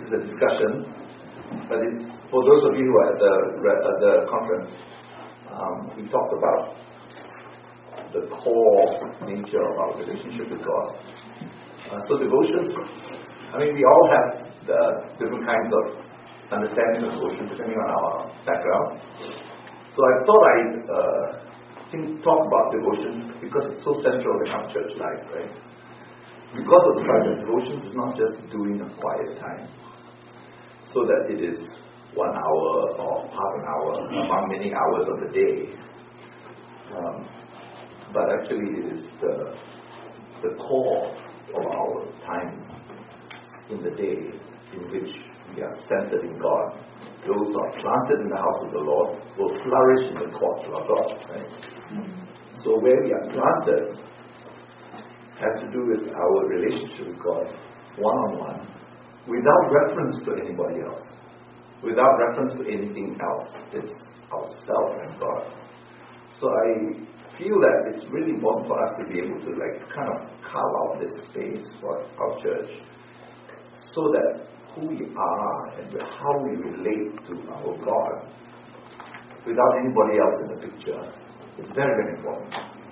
is a discussion, but it's for those of you who are at the conference. We talked about the core nature of our relationship with God. So devotions, we all have the different kinds of understanding of devotion depending on our background. So I thought I'd talk about devotions because it's so central in our church life, right? Because of the fact that devotions is not just doing a quiet time, so that it is 1 hour or half an hour among many hours of the day, but actually it is the core of our time in the day in which we are centered in God. Those who are planted in the house of the Lord will flourish in the courts of our God. Right? So where we are planted has to do with our relationship with God, one-on-one, without reference to anybody else, without reference to anything else. It's ourselves and God. So I feel that it's really important for us to be able to kind of carve out this space for our church, so that who we are and how we relate to our God without anybody else in the picture is very, very important.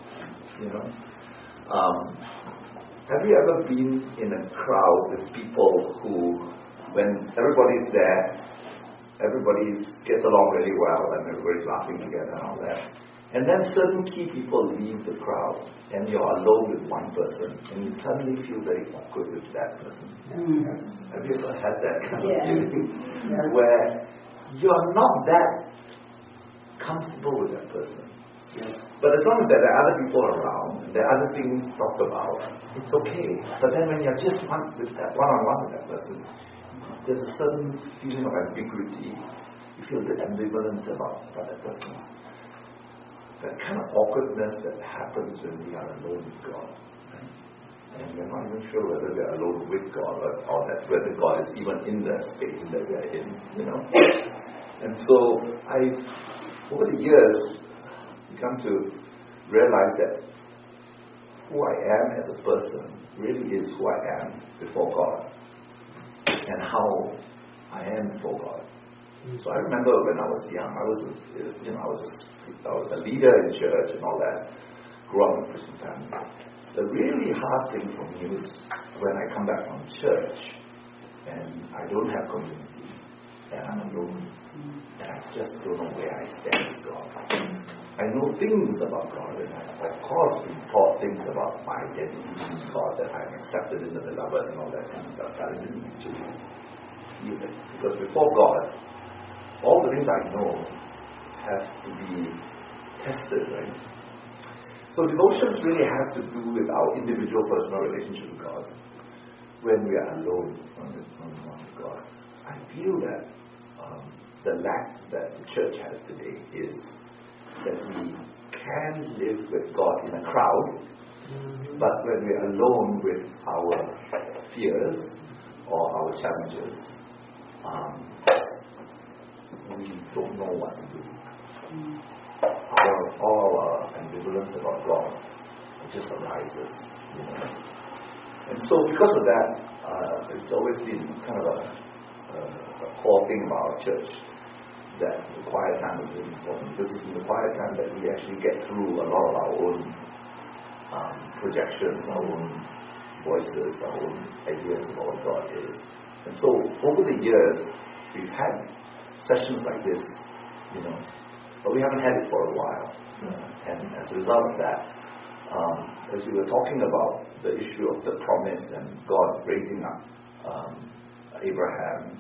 Have you ever been in a crowd with people who, when everybody's there, everybody gets along really well and everybody's laughing together and all that, and then certain key people leave the crowd and you're alone with one person and you suddenly feel very awkward with that person? Have you ever had that kind of feeling where you're not that comfortable with that person? But as long as there are other people around and there are other things to talk about, it's okay. But then when you're just one-on-one with that person, there's a certain feeling of ambiguity. You feel a bit ambivalent about that person. That kind of awkwardness that happens when we are alone with God. Right? And we're not even sure whether we're alone with God or that whether God is even in the space that we're in. And so over the years, come to realize that who I am as a person really is who I am before God and how I am before God. So I remember when I was young, I was a leader in church and all that, grew up in a Christian family. The really hard thing for me was when I come back from church and I don't have community and I'm alone and I just don't know where I stand with God. I know things about God, and I, of course, been taught things about my identity in God, that I'm accepted in the beloved and all that kind of stuff. But I didn't actually feel it. Because before God, all the things I know have to be tested, right? So devotions really have to do with our individual personal relationship with God. When we are alone with God, I feel that the lack that the church has today is that we can live with God in a crowd, but when we're alone with our fears or our challenges, we don't know what to do. All our ambivalence about God just arises. And so because of that, it's always been kind of a core thing about our church, that the quiet time is really important, because it's in the quiet time that we actually get through a lot of our own projections, our own voices, our own ideas about what God is. And so over the years, we've had sessions like this, but we haven't had it for a while. And as a result of that, as we were talking about the issue of the promise and God raising up Abraham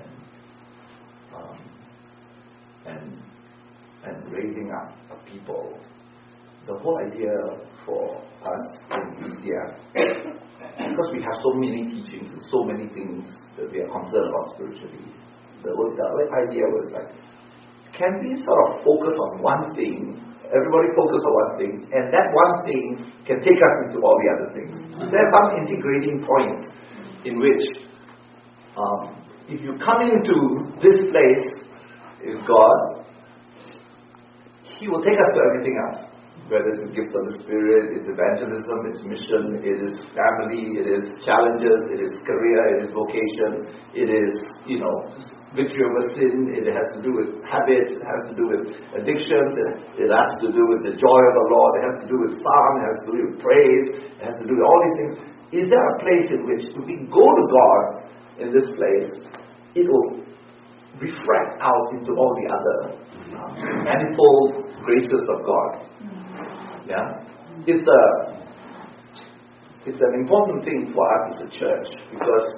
and raising up a people, the whole idea for us in ECF, because we have so many teachings and so many things that we are concerned about spiritually, the idea was can we sort of focus on one thing, everybody focus on one thing, and that one thing can take us into all the other things? Is there some integrating point in which if you come into this place with God, He will take us to everything else. whether it's the gifts of the Spirit, it's evangelism, it's mission, it is family, it is challenges, it is career, it is vocation, it is, victory over sin, it has to do with habits, it has to do with addictions, it has to do with the joy of the Lord, it has to do with psalm, it has to do with praise, it has to do with all these things. Is there a place in which if we go to God in this place, it will refract out into all the other manifold graces of God? Yeah, it's an important thing for us as a church, because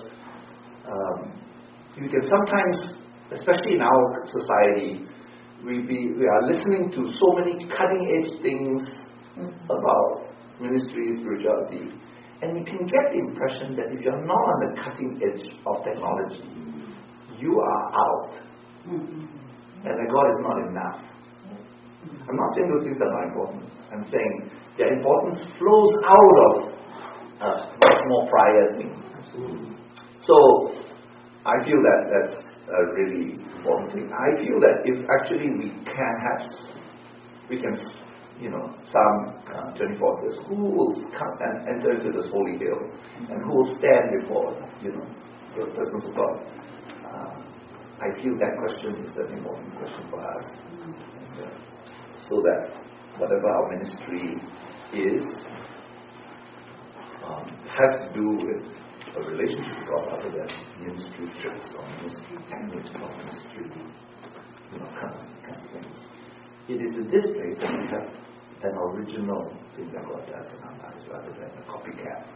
we can sometimes, especially in our society, we are listening to so many cutting edge things about ministry, spirituality, and you can get the impression that if you're not on the cutting edge of technology, you are out, and that God is not enough. I'm not saying those things are not important. I'm saying their importance flows out of a much more prior thing. So I feel that that's a really important thing. I feel that if actually we can, Psalm 24 says, who will come and enter into this holy hill, and who will stand before, the presence of God? I feel that question is an important question for us. So that whatever our ministry is, has to do with a relationship with God other than ministry trips or ministry techniques or ministry, kind of things. It is in this place that we have an original thing that God does in our lives rather than a copycat.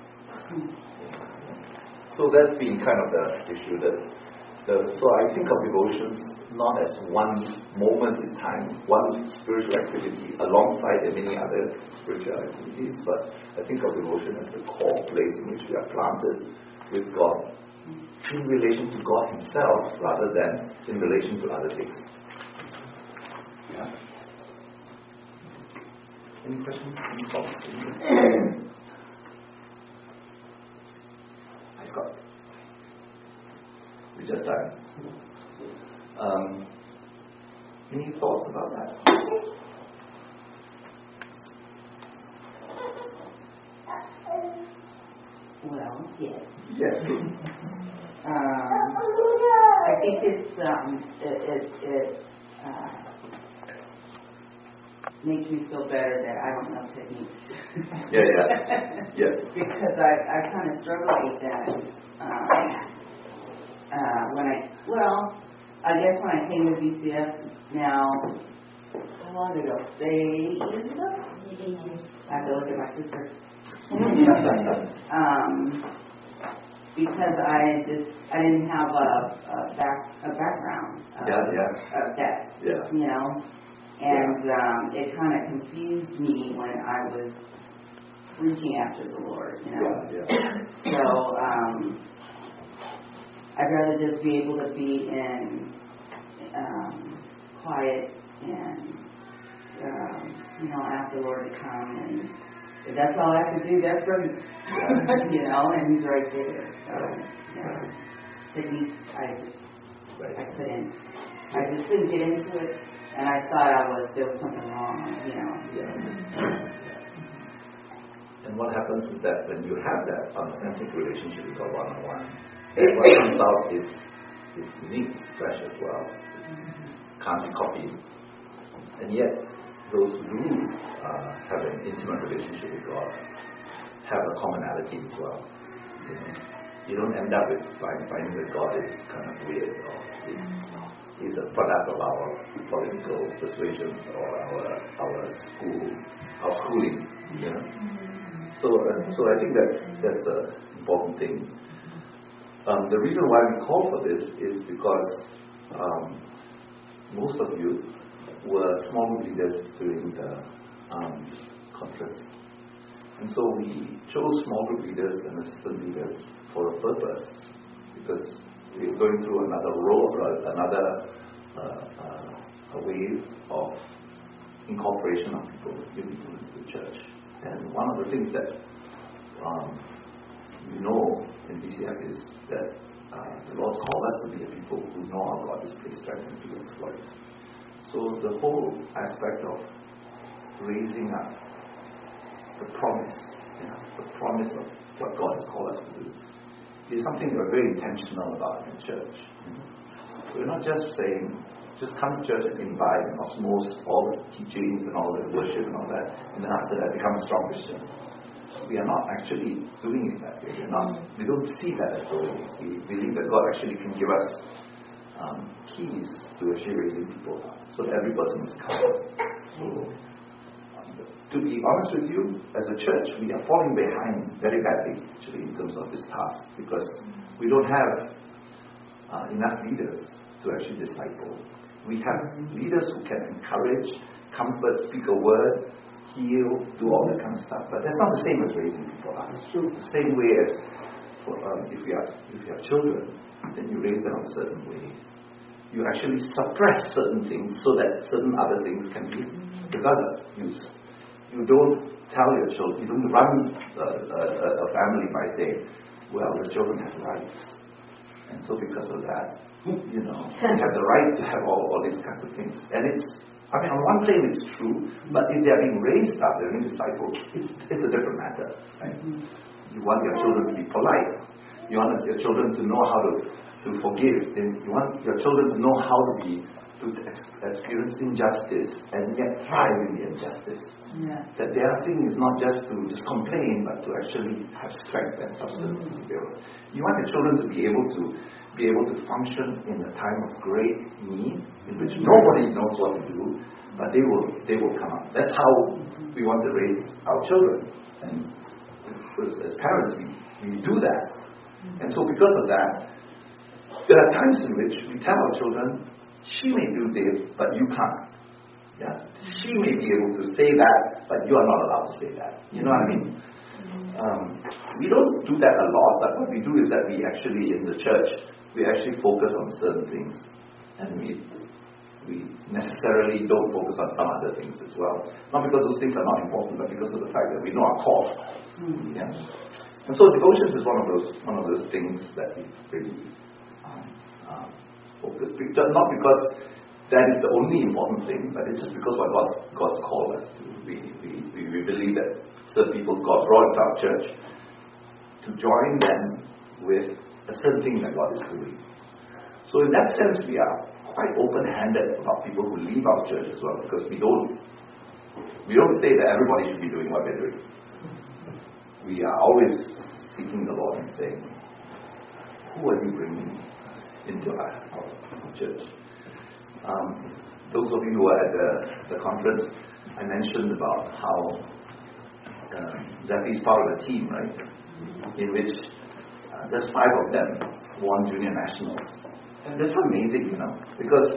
So that's been kind of the issue so I think of devotions not as one moment in time, one spiritual activity alongside the many other spiritual activities, but I think of devotion as the core place in which we are planted with God in relation to God Himself rather than in relation to other things. Yeah. Any questions? Any thoughts? Hi, Scott. We just started. Any thoughts about that? Well, yes. Yes. I think it makes me feel better that I don't know techniques. Yeah. Because I kind of struggle with that. I guess when I came to BCF now, how long ago? 8 years ago? 8 years. I have to look at my sister. Because I didn't have a background of that, and it kind of confused me when I was reaching after the Lord, So I'd rather just be able to be in quiet and ask the Lord to come, and if that's all I have to do, that's good. And He's right there. So techniques, I couldn't. I just couldn't get into it, and I thought there was something wrong. And what happens is that when you have that authentic relationship with God one-on-one, what comes out is unique, it's fresh as well. Can't be copied. And yet, those who do have an intimate relationship with God have a commonality as well. You don't end up with finding that God is kind of weird or he's a product of our political persuasions or our schooling. So I think that's an important thing. The reason why we call for this is because most of you were small group leaders during the conference. And so we chose small group leaders and assistant leaders for a purpose, because we're going through another wave of incorporation of people into the church. And one of the things that we know in BCF is that the Lord called us to be a people who know our God, display strength and do exploits. So the whole aspect of raising up the promise, the promise of what God has called us to do, is something we're very intentional about in church. We're not just saying, just come to church and invite and osmose all the teachings and all the worship and all that, and then after that become a strong Christian. We are not actually doing it that way. We don't see that as the way. We believe that God actually can give us keys to actually raising people up, so that every person is covered. So, to be honest with you, as a church, we are falling behind very badly, actually, in terms of this task, because we don't have enough leaders to actually disciple. We have leaders who can encourage, comfort, speak a word, heal, do all that kind of stuff. But that's not the same as raising people up. It's true. The same way as if you have children, then you raise them a certain way. You actually suppress certain things so that certain other things can be developed. You don't tell your children, you don't run a family by saying, well, the children have rights. And so because of that, you have the right to have all these kinds of things. And on one plane it's true, but if they're being raised up, they're being discipled, it's a different matter. Right? You want your children to be polite. You want your children to know how to forgive. And you want your children to know how to experience injustice and yet thrive in the injustice. Yeah. That their thing is not just to just complain, but to actually have strength and substance to be able. You want your children to be able to function in a time of great need, in which nobody knows what to do, but they will come up. That's how we want to raise our children. And as parents, we do that. And so because of that, there are times in which we tell our children, she may do this, but you can't. Yeah? She may be able to say that, but you are not allowed to say that. You know what I mean? We don't do that a lot, but what we do is that we actually, in the church, we actually focus on certain things. And we necessarily don't focus on some other things as well. Not because those things are not important, but because of the fact that we know our call. Yeah? And so devotions is one of those things that we really focus. Not because that is the only important thing, but it's just because what God's called us to. We believe that certain people God brought into our church to join them with a certain thing that God is doing. So in that sense, we are quite open-handed about people who leave our church as well, because we don't say that everybody should be doing what they're doing. We are always seeking the Lord and saying, who are you bringing into our church? Those of you who were at the conference, I mentioned about how Zephy's part of a team, right? In which just 5 of them won junior nationals. And that's amazing, because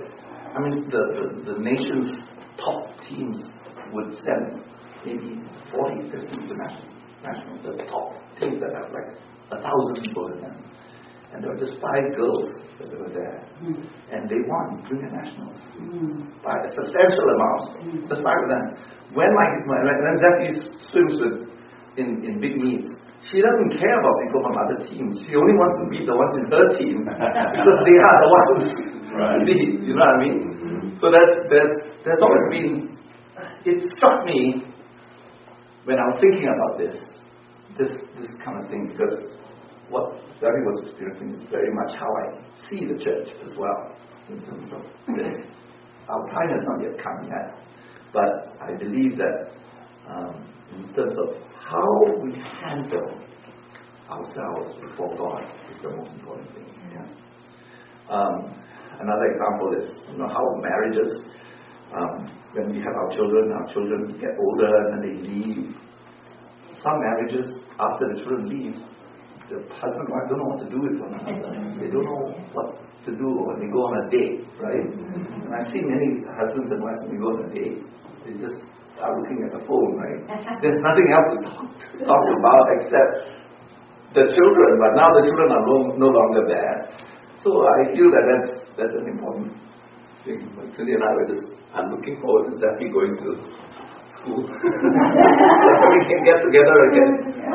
the nation's top teams would send maybe 40, 50 international nationals, the top teams that have like 1,000 people in them. And there were just 5 girls that were there. And they won junior nationals by a substantial amount. Just 5 of them. When Zephy swims in big meets, she doesn't care about people from other teams. She only wants to beat the ones in her team because they are the ones to beat. You know what I mean? So there's always been. It struck me when I was thinking about this kind of thing, because what Zephy was experiencing is very much how I see the church as well in terms of this. Our time has not yet come yet, but I believe that in terms of how we handle ourselves before God is the most important thing. Yeah. Another example is how marriages, when we have our children get older and then they leave. Some marriages, after the children leave, the husband and wife don't know what to do with one another. They don't know what to do when they go on a date, right? And I've seen many husbands and wives when they go on a date, they just are looking at the phone, right? There's nothing else to talk about except the children, but now the children are no longer there. So I feel that that's an important thing. Like Cindy and I I'm looking forward to Zephy going to school. So we can get together again.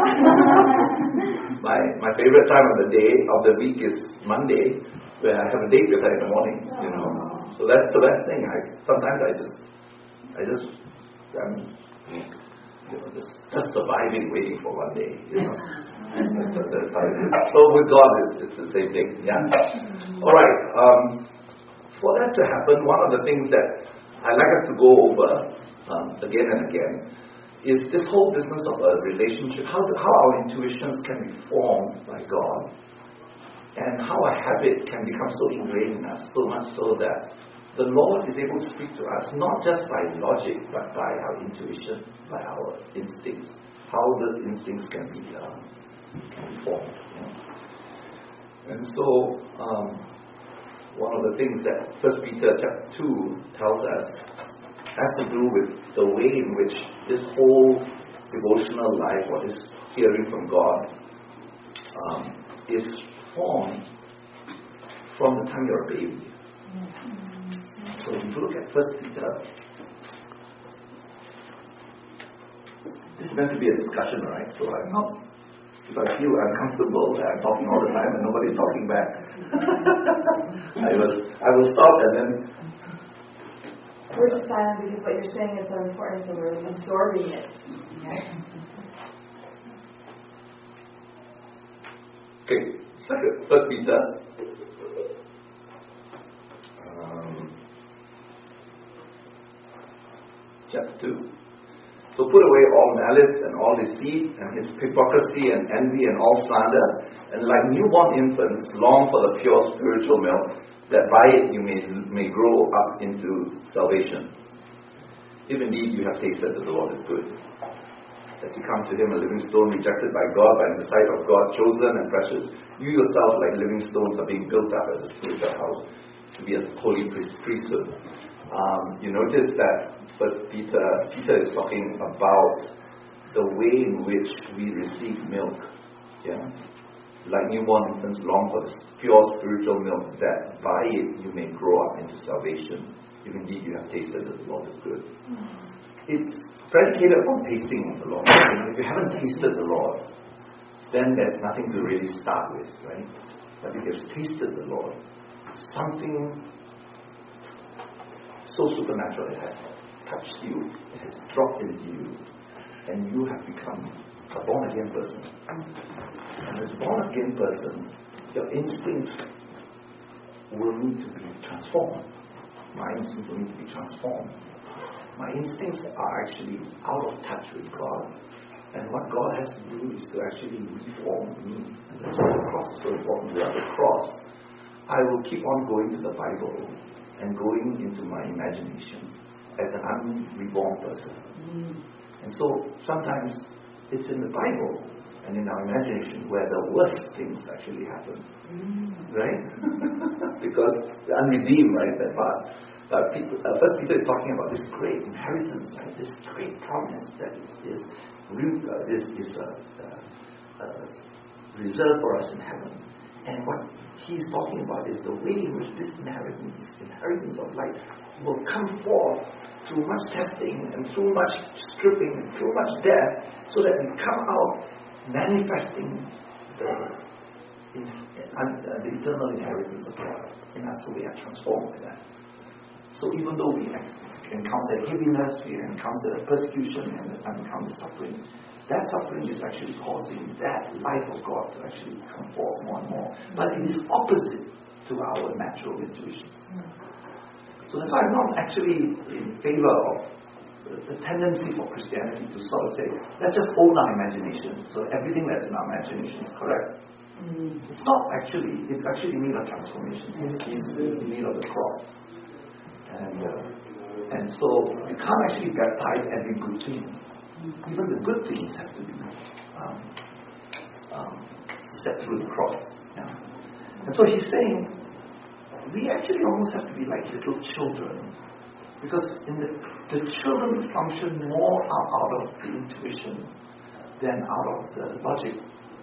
My favorite time of the day, of the week, is Monday, where I have a date with her in the morning, So that's the best thing. Sometimes I just just surviving, waiting for one day. That's how it is. So with God, it's the same thing. Yeah. All right. For that to happen, one of the things that I like us to go over again and again is this whole business of a relationship. How our intuitions can be formed by God, and how a habit can become so ingrained in us, so much so that the Lord is able to speak to us, not just by logic, but by our intuition, by our instincts. How the instincts can be formed. And so, one of the things that 1 Peter chapter 2 tells us has to do with the way in which this whole devotional life, or this hearing from God, is formed from the time you're a baby. So if you look at 1 Peter, this is meant to be a discussion, right? So I'm not, if I feel uncomfortable that I'm talking all the time and nobody's talking back, I will stop and then... We're just silent because what you're saying is so important, so we're absorbing it. Okay, second, 1 Peter. Chapter 2. So put away all malice and all deceit and his hypocrisy and envy and all slander, and like newborn infants long for the pure spiritual milk, that by it you may grow up into salvation. If indeed you have tasted that the Lord is good. As you come to him, a living stone rejected by God, but in the sight of God, chosen and precious, you yourself like living stones are being built up as a spiritual house to be a holy priesthood. You notice that Peter is talking about the way in which we receive milk. Yeah? Like newborn infants long for the pure spiritual milk, that by it you may grow up into salvation, if indeed you have tasted that the Lord is good. It's predicated upon tasting of the Lord. If you haven't tasted the Lord, then there's nothing to really start with, right? But if you've tasted the Lord, something so supernatural, it has touched you, it has dropped into you, and you have become a born-again person. And as a born-again person, your instincts will need to be transformed. My instincts will need to be transformed. My instincts are actually out of touch with God. And what God has to do is to actually reform me. And that's why the cross is so important. Without the cross, I will keep on going to the Bible and going into my imagination as an unreborn person. And so sometimes it's in the Bible and in our imagination where the worst things actually happen. Right? Because the unredeemed, right, that part. First Peter is talking about this great inheritance, right? This great promise that is reserved for us in heaven. And what he's talking about is the way in which this inheritance of light will come forth through much testing and through much stripping and through much death, so that we come out manifesting the eternal inheritance of God in us, so we are transformed by that. So even though we encounter heaviness, we encounter persecution and encounter suffering, that suffering is actually causing that life of God to actually come forth more and more. But it is opposite to our natural intuitions. So that's why I'm not actually in favor of the tendency for Christianity to sort of say, let's just own our imagination. So everything that's in our imagination is correct. It's not actually. It's actually in need of transformation. It's in need of the cross. And so you can't actually baptize every good thing. Even the good things have to be set through the cross. Yeah. And so he's saying, we actually almost have to be like little children, because the children function more out of the intuition than out of the logic.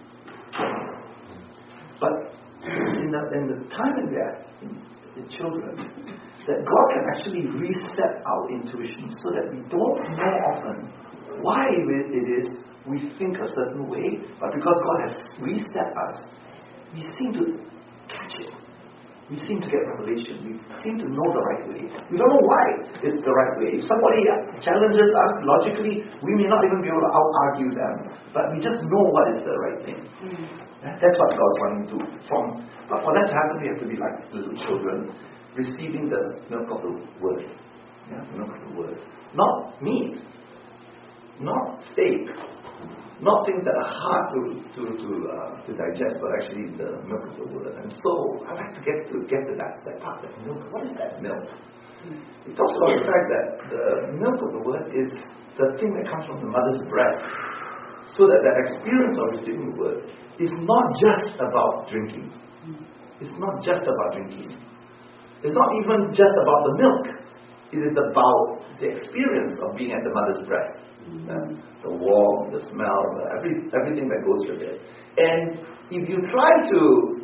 But in the time in the children, that God can actually reset our intuition so that we don't know often why it is we think a certain way, but because God has reset us, we seem to catch it. we seem to get revelation. We seem to know the right way. We don't know why it's the right way. If somebody challenges us logically, we may not even be able to out-argue them. But we just know what is the right thing. That's what God's wanting to do. But for that to happen, we have to be like little children, receiving the milk of the Word. Yeah, milk of the Word. Not meat. Not steak. Not things that are hard to digest, but actually the milk of the Word. And so I like to get to that part, that milk. What is that milk? It talks about the fact that the milk of the Word is the thing that comes from the mother's breast. So that experience of receiving the Word is not just about drinking. It's not just about drinking. It's not even just about the milk. It is about the experience of being at the mother's breast. The warmth, the smell, everything that goes with it. And if you try to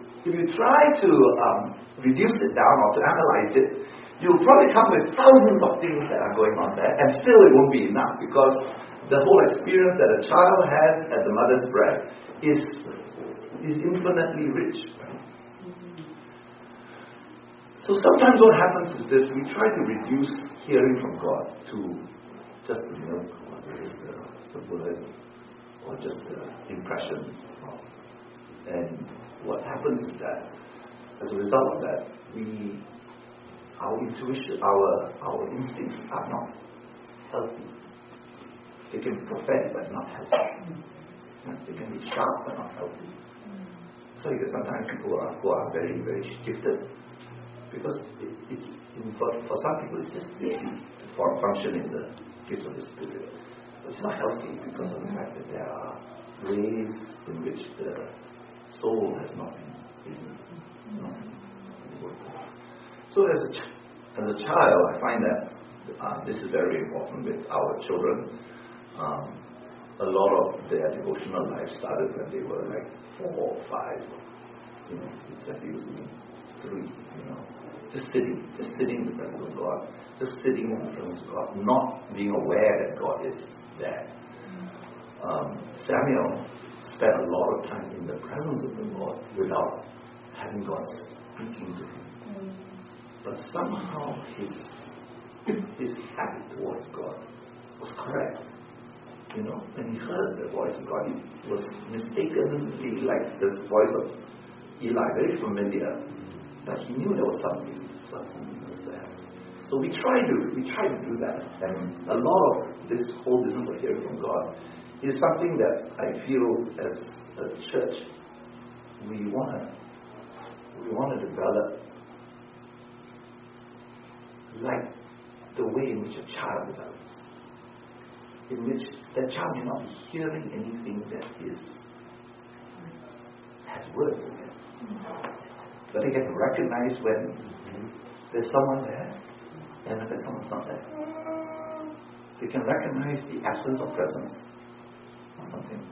reduce it down or to analyze it, you'll probably come with thousands of things that are going on there, and still it won't be enough, because the whole experience that a child has at the mother's breast is infinitely rich. So sometimes what happens is this: we try to reduce hearing from God to just the milk, or just the Word, or just the impressions. And what happens is that, as a result of that, our intuition, our instincts are not healthy. They can be prophetic, but not healthy. They can be sharp, but not healthy. So sometimes people who are very, very gifted, because for some people it's just easy to function in the gifts of the Spirit. But it's not healthy because of the fact that there are ways in which the soul has not been worked out. So as a child, I find that this is very important with our children. A lot of their devotional life started when they were like 4 or 5. Exactly using 3. Just sitting in the presence of God, just sitting in the presence of God, not being aware that God is there. Samuel spent a lot of time in the presence of the Lord without having God speaking to him. But somehow his habit towards God was correct. When he heard the voice of God, he was mistakenly like this voice of Eli, very familiar, but he knew there was something was there. So we try to do that, and a lot of this whole business of hearing from God is something that I feel as a church we want to develop, like the way in which a child develops, in which that child may not be hearing anything that has words in it, but they can recognize when there's someone there and when someone's not there. They can recognize the absence of presence or something.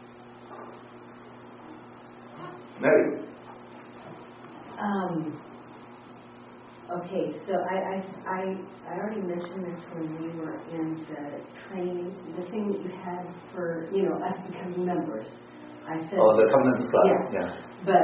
Mary. Okay, so I already mentioned this when we were in the training, the thing that you had for us becoming members. I said, the covenant class. Yeah.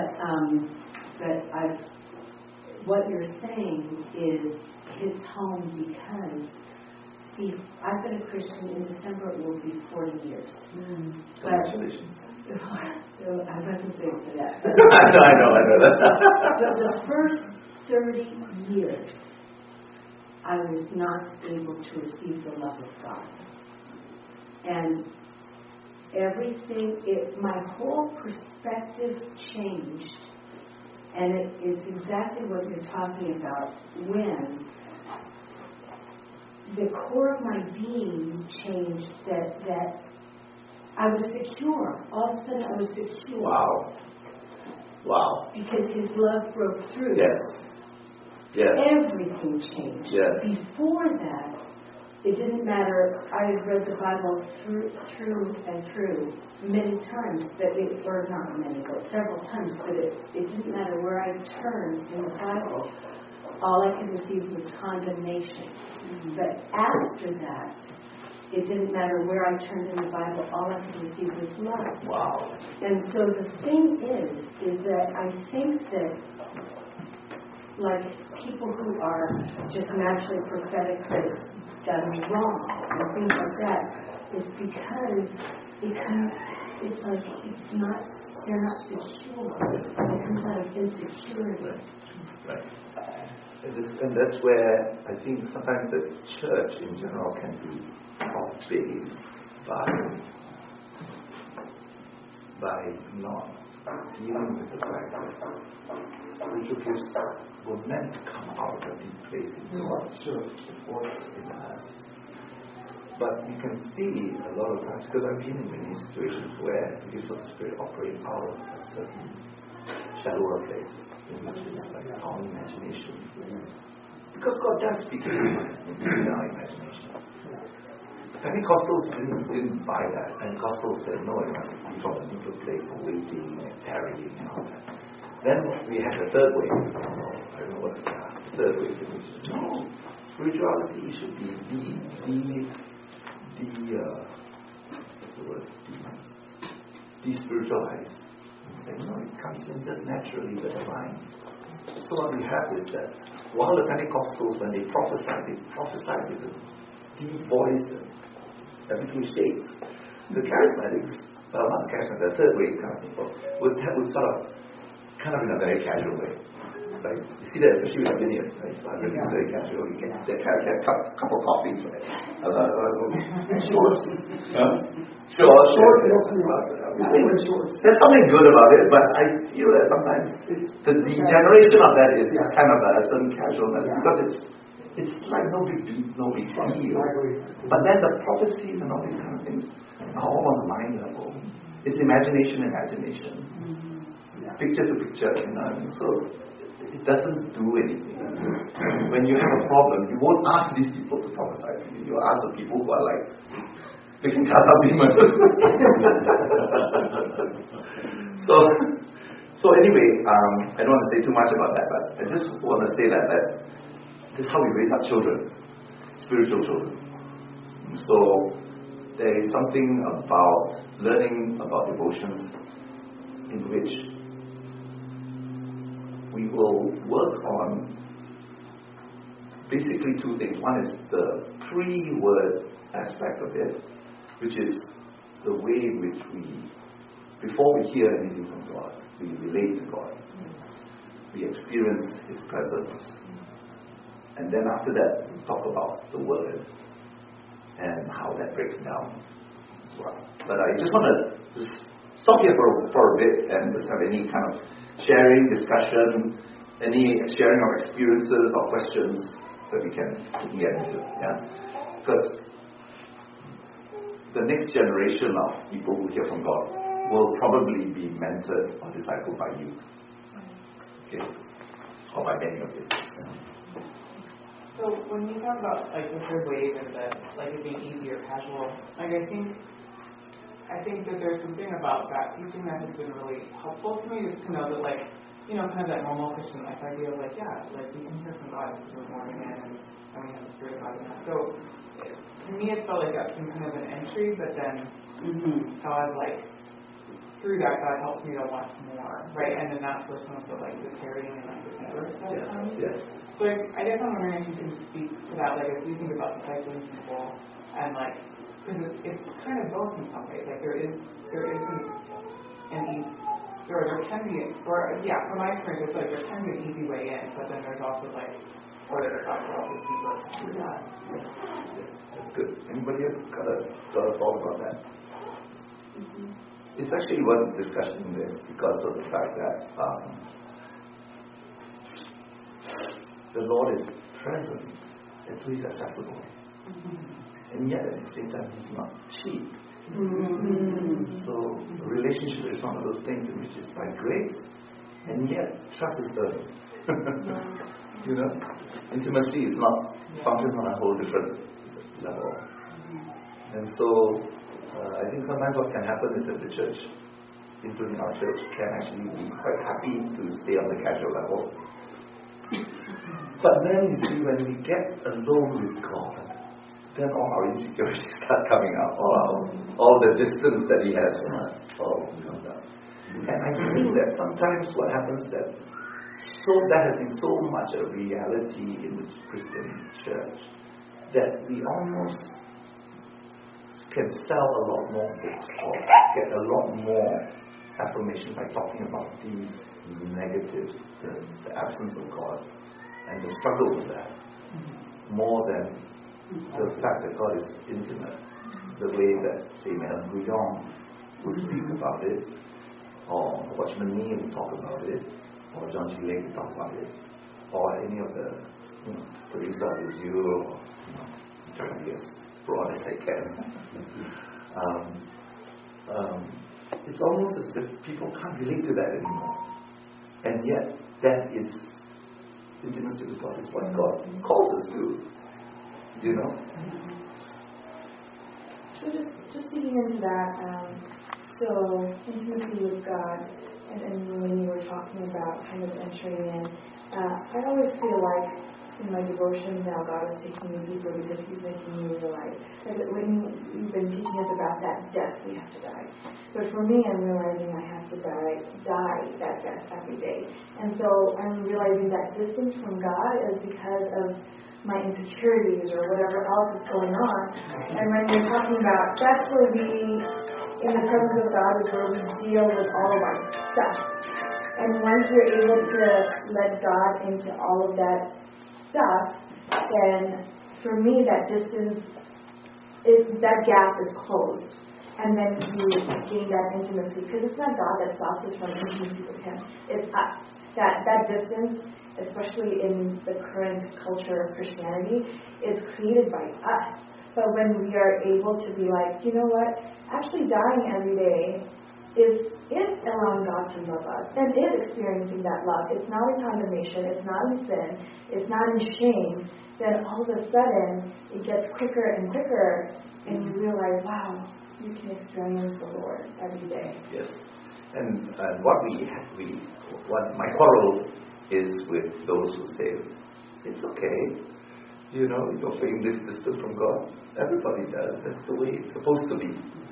But what you're saying is hits home because, see, I've been a Christian. In December it will be 40 years. Congratulations. I wasn't there for that. I know that. But the first 30 years, I was not able to receive the love of God. And my whole perspective changed. And it is exactly what you're talking about, when the core of my being changed, that I was secure. All of a sudden I was secure. Wow. Because his love broke through. Yes. Everything changed. Yes. Before that, it didn't matter. I had read the Bible through and through many times, or not many, but several times, but it didn't matter where I turned in the Bible. All I could receive was condemnation. Mm-hmm. But after that, it didn't matter where I turned in the Bible. All I could receive was love. Wow. And so the thing is that I think that like people who are just naturally prophetic but done wrong and things like that, is because it's like they're not secure. It comes out of insecurity. Right. And that's where I think sometimes the church in general can be off base by not dealing with the fact that spiritual gifts were meant to come out of a deep place in God, in us. But you can see a lot of times, because I've been in many situations where the gifts of the Spirit operate out of a certain shallower place, in which is like our imagination. Because God does speak in our imagination. Pentecostals didn't buy that. Pentecostals said, no, it must be from a deeper place of waiting and tarrying and all that. Then we had the third wave. I don't know what the third wave is. Which is, no, spirituality should be what's the word? De-spiritualized. No, it comes in just naturally with the mind. So what we have is that while the Pentecostals, when they prophesied with a deep voice and everything shakes, the charismatics, not the charismatics, the third wave kind of people, would sort of, kind of in a very casual way. Like, you see that especially with Arminian, right? So everything's very casual. You can get a cup of coffee, right? Shorts. Shorts. There's something good about it, but I feel that sometimes the degeneration of that is kind of a certain casualness, because it's like no big deal. But then the prophecies and all these kind of things are all on the mind level. It's imagination. Picture to picture, so it doesn't do anything. When you have a problem, you won't ask these people to prophesy to you. You ask the people who are like picking cast out demons. So anyway, I don't want to say too much about that, but I just want to say that this is how we raise our children, spiritual children. So there is something about learning about devotions in which we will work on basically two things. One is the pre-word aspect of it, which is the way in which before we hear anything from God, we relate to God. We experience His presence. And then after that, we talk about the Word and how that breaks down as well. But I just want to just stop here for a bit and just have any kind of sharing, discussion, any sharing of experiences or questions that we can get into. Yeah? Because the next generation of people who hear from God will probably be mentored or discipled by you. Okay? Or by many of you. Yeah. So when you talk about like the third wave and it being easy or casual, like I think that there's something about that teaching that has been really helpful to me, just to know that kind of that normal Christian life idea of we can hear from God in the morning and we have the Spirit of God in that. So to me it felt like that's been kind of an entry, but then God through that God helps me to want more, right? And then that's where some of the the tarrying and the never stuff comes. Yes. So I guess I'm wondering if you can speak to that, if you think about discipling people and because it's kind of both in some ways. There can be, from my experience, it's there can be an easy way in, but then there's also or that God will help us deeper through that. That's good. Anybody got a thought about that? It's actually worth discussing this because of the fact that the Lord is present, and so He's accessible. And yet at the same time He's not cheap. So a relationship is one of those things in which it's by grace, and yet trust is earned. Intimacy is not functions on a whole different level. And so I think sometimes what can happen is that the church, including our church, can actually be quite happy to stay on the casual level. But then you see, when we get alone with God, then all our insecurities start coming out. All the distance that He has from us all comes out. And I think that sometimes what happens that So that has been so much a reality in the Christian church that we almost can sell a lot more books or get a lot more affirmation by talking about these negatives, the absence of God and the struggle with that, more than the fact that God is intimate, the way that, say, Madame Guyon will speak about it, or Watchman Nee will talk about it, or John G. Lake will talk about it, or any of the, Teresa of Lisieux, or, trying to be as broad as I can. It's almost as if people can't relate to that anymore. And yet, that is intimacy with God, is what God calls us to. So just digging into that, so intimacy with God, and when you were talking about kind of entering in, I always feel like in my devotion now God is taking me deeper because He's making me realize that when you've been teaching us about that death, we have to die. But for me, I'm realizing I have to die that death every day. And so I'm realizing that distance from God is because of my insecurities or whatever else is going on. And when you're talking about, that's where we, in the presence of God, is where we deal with all of our stuff. And once you're able to let God into all of that stuff, then for me that distance that gap is closed, and then you gain that intimacy, because it's not God that stops us from intimacy with Him, it's us. That distance, especially in the current culture of Christianity, is created by us. But when we are able to be like, you know what, actually dying every day is allowing God to love us and is experiencing that love. It's not in condemnation, it's not in sin, it's not in shame. Then all of a sudden it gets quicker and quicker, and you realize, wow, you can experience the Lord every day. Yes, and what my quarrel is with those who say it's okay. You're feeling this distant from God. Everybody does. That's the way it's supposed to be.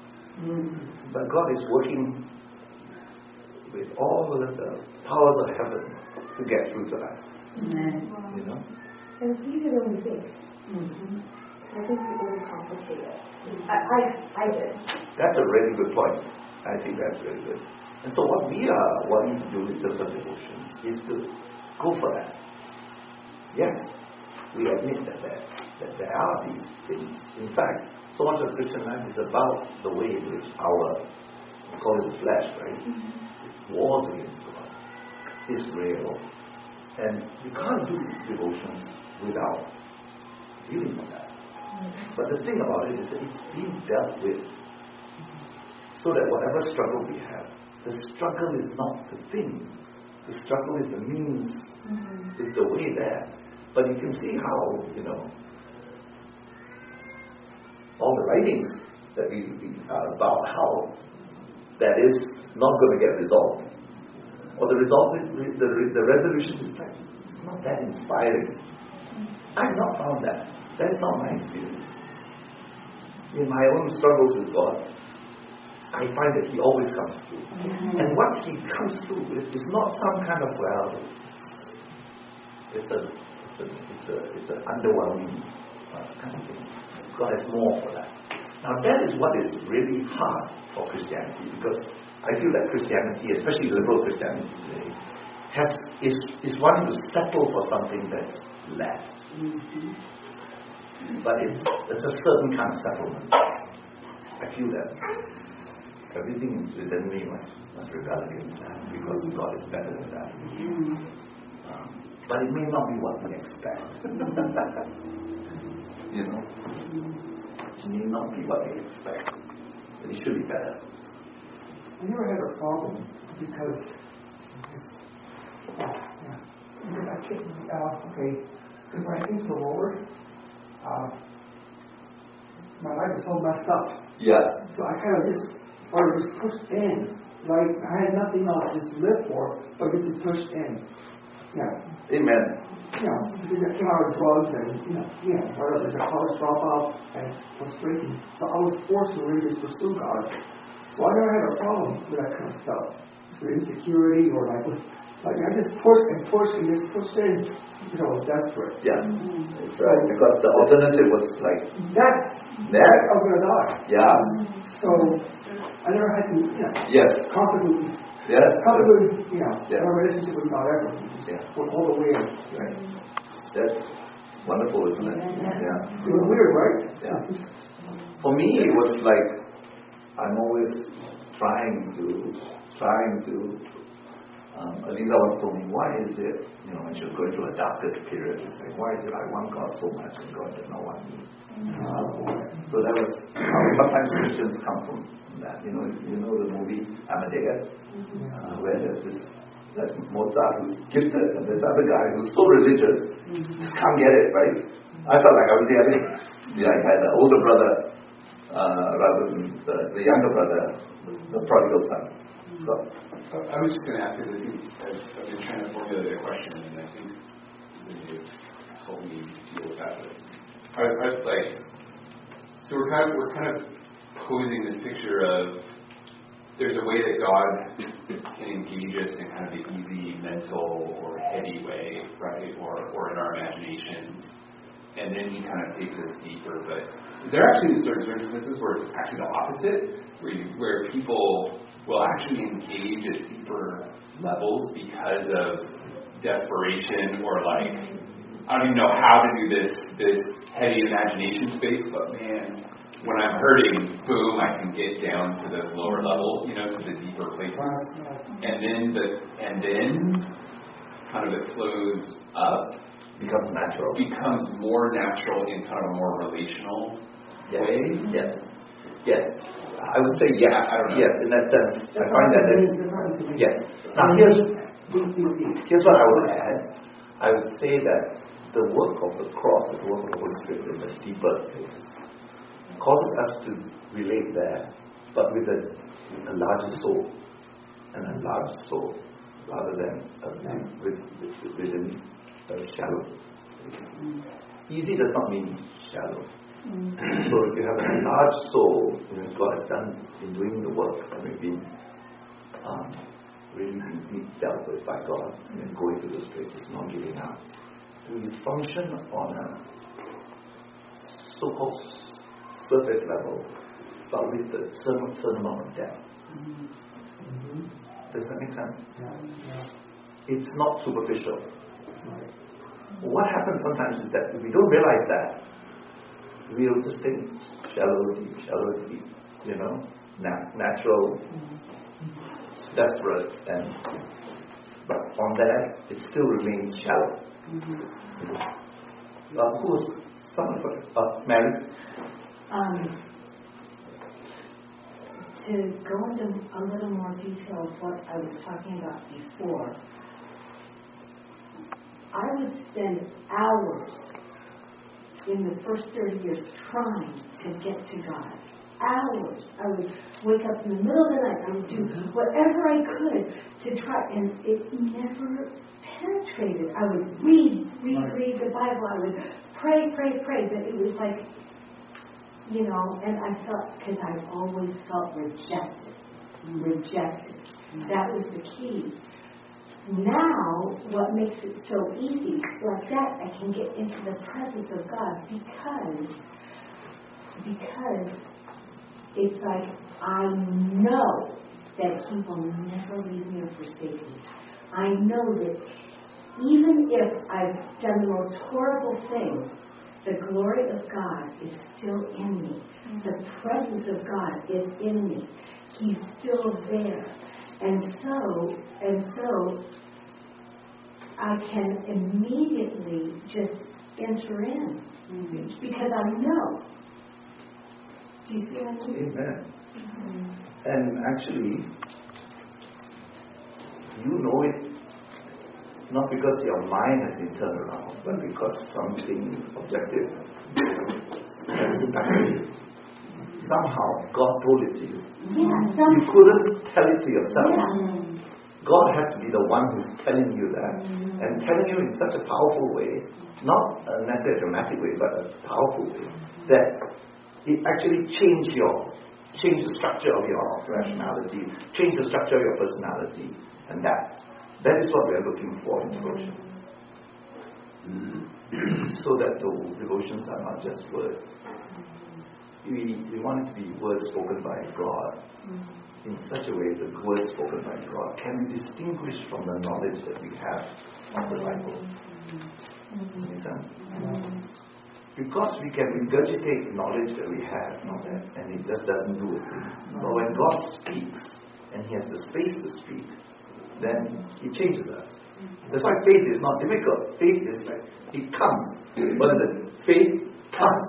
But God is working with all of the powers of heaven to get through to us. Wow. And it's easier than we think. I think we overcomplicate it. I did. That's a really good point. I think that's really good. And so what we are wanting to do in terms of devotion is to go for that. Yes, we admit that there are these things. In fact, so much of Christian life is about the way in which we call it the flesh, right? Wars against God is real. And you can't do devotions without dealing with that. But the thing about it is that it's being dealt with, so that whatever struggle we have, the struggle is not the thing. The struggle is the means, is the way there. But you can see how, all the writings that we about how that is not going to get resolved. Or the resolution is like, it's not that inspiring. I've not found that. That's not my experience. In my own struggles with God, I find that He always comes through. And what He comes through with is not some kind of, it's an underwhelming kind of thing. God has more for that. Now that is what is really hard for Christianity, because I feel that Christianity, especially liberal Christianity today, is wanting to settle for something that's less. But it's a certain kind of settlement. I feel that everything within me must rebel against that, because God is better than that. But it may not be what we expect. It may not be what we expect, but it should be better. I never had a problem because I think, when I came to the Lord, my life was so messed up. Yeah. So I kind of was pushed in. Like I had nothing else to live for, but just pushed in. Yeah. Amen. Because I came out of drugs and, whatever, there's a college dropout and frustration. So I was forced to really just pursue God. So I never had a problem with that kind of stuff. With insecurity or like with Like I just pushed in, desperate. Yeah. It's right. Because the alternative was like That I was gonna die. Yeah. So I never had to, Yes. confidently, Yes. have a relationship with God ever. Just put all the way in. Right. That's wonderful, isn't it? Yeah. It was weird, right? Yeah. For me, it was like I'm always trying to. Elisa once told me, why is it, when she was going through her darkest period, she said, why is it I want God so much and God does not want me? So that was how sometimes Christians come from that. You know the movie Amadeus, where there's Mozart who's gifted, and there's other guy who's so religious, just can't get it, right? I felt like I was the other. I had an older brother rather than the younger brother, the prodigal son. So I was just going to ask you, I've been trying to formulate a question, and I think you've helped me deal with that. I was like, so we're kind of posing this picture of there's a way that God can engage us in kind of the easy mental or heady way, right, or in our imaginations, and then He kind of takes us deeper. But is there actually certain circumstances where it's actually the opposite, where people will actually engage at deeper levels because of desperation or like, I don't even know how to do this heady imagination space, but man, when I'm hurting, boom, I can get down to those lower levels, to the deeper places. And then kind of it flows up. Becomes more natural in kind of a more relational way. Yes. I would say yes. I don't know. Yes, in that sense, I find that yes. Now here's what I would add. I would say that the work of the cross, the work of the Holy Spirit in the deeper places, causes us to relate there, but with a larger soul, and a large soul, rather than within shallow. Easy does not mean shallow. So if you have a large soul, God has done in doing the work, and we've been really being dealt with by God, and then going to those places, not giving up. We function on a so-called surface level, but with a certain amount of depth. Does that make sense? It's not superficial. What happens sometimes is that if we don't realize that, we'll just think shallow, deep, natural, desperate, but on that, it still remains shallow. Who was someone for Mary? To go into a little more detail of what I was talking about before, I would spend hours in the first 30 years trying to get to God. Hours. I would wake up in the middle of the night. I would do whatever I could to try, and it never penetrated. I would read the Bible. I would pray, but it was like, and I felt, because I've always felt rejected. That was the key. Now, what makes it so easy, like that, I can get into the presence of God because it's like I know that He will never leave me or forsake me. I know that even if I've done the most horrible thing, the glory of God is still in me. The presence of God is in me. He's still there. And so I can immediately just enter in because I know. Do you see what I mean? Amen. And actually, you know it not because your mind has been turned around, but because something objective somehow God told it to you. You couldn't tell it to yourself. God had to be the one who's telling you that, and telling you in such a powerful way, not necessarily a dramatic way, but a powerful way, that it actually changed the structure of your rationality, changed the structure of your personality, and that That is what we are looking for in devotion. So that the devotions are not just words. We want it to be words spoken by God in such a way that words spoken by God can be distinguished from the knowledge that we have of the Bible. Does that make sense? Because we can regurgitate knowledge that we have, and it just doesn't do it. But when God speaks, and He has the space to speak, then He changes us. That's why faith is not difficult. Faith is like, it comes. What is it? Faith comes.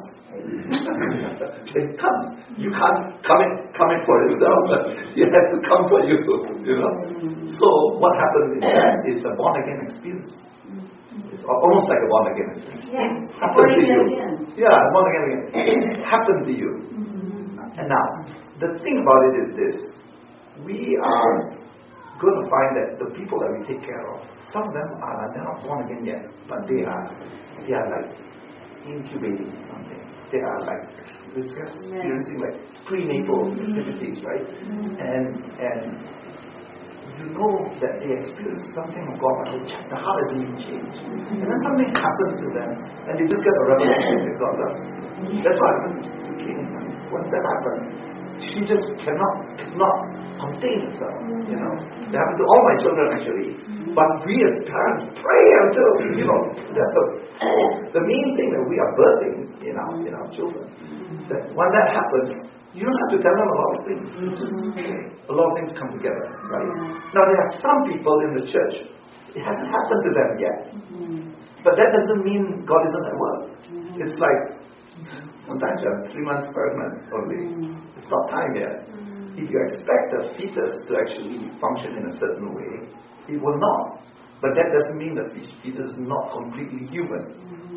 It comes. You can't come in for yourself, but it has to come for you. So what happens is that it's a born again experience. It's almost like a born again experience. Yeah. Happened to you. Again. Yeah, born again. It happened to you. And now, the thing about it is this: we are going to find that the people that we take care of, some of them they're not born again yet, but they are like incubating something. They are like experiencing like prenatal activities, right? And you know that they experience something of God, but the heart hasn't even changed. And then something happens to them, and they just get a revelation that God does. That's what happened to King. When that happened, she just cannot contain herself. That happened to all my children actually. But we as parents pray until that's the main thing that we are birthing in our children. That when that happens, you don't have to tell them a lot of things. It's just a lot of things come together, right? Now there are some people in the church, it hasn't happened to them yet. But that doesn't mean God isn't at work. It's like sometimes you have 3 months pregnant only. It's not time yet. If you expect the fetus to actually function in a certain way, it will not. But that doesn't mean that the fetus is not completely human.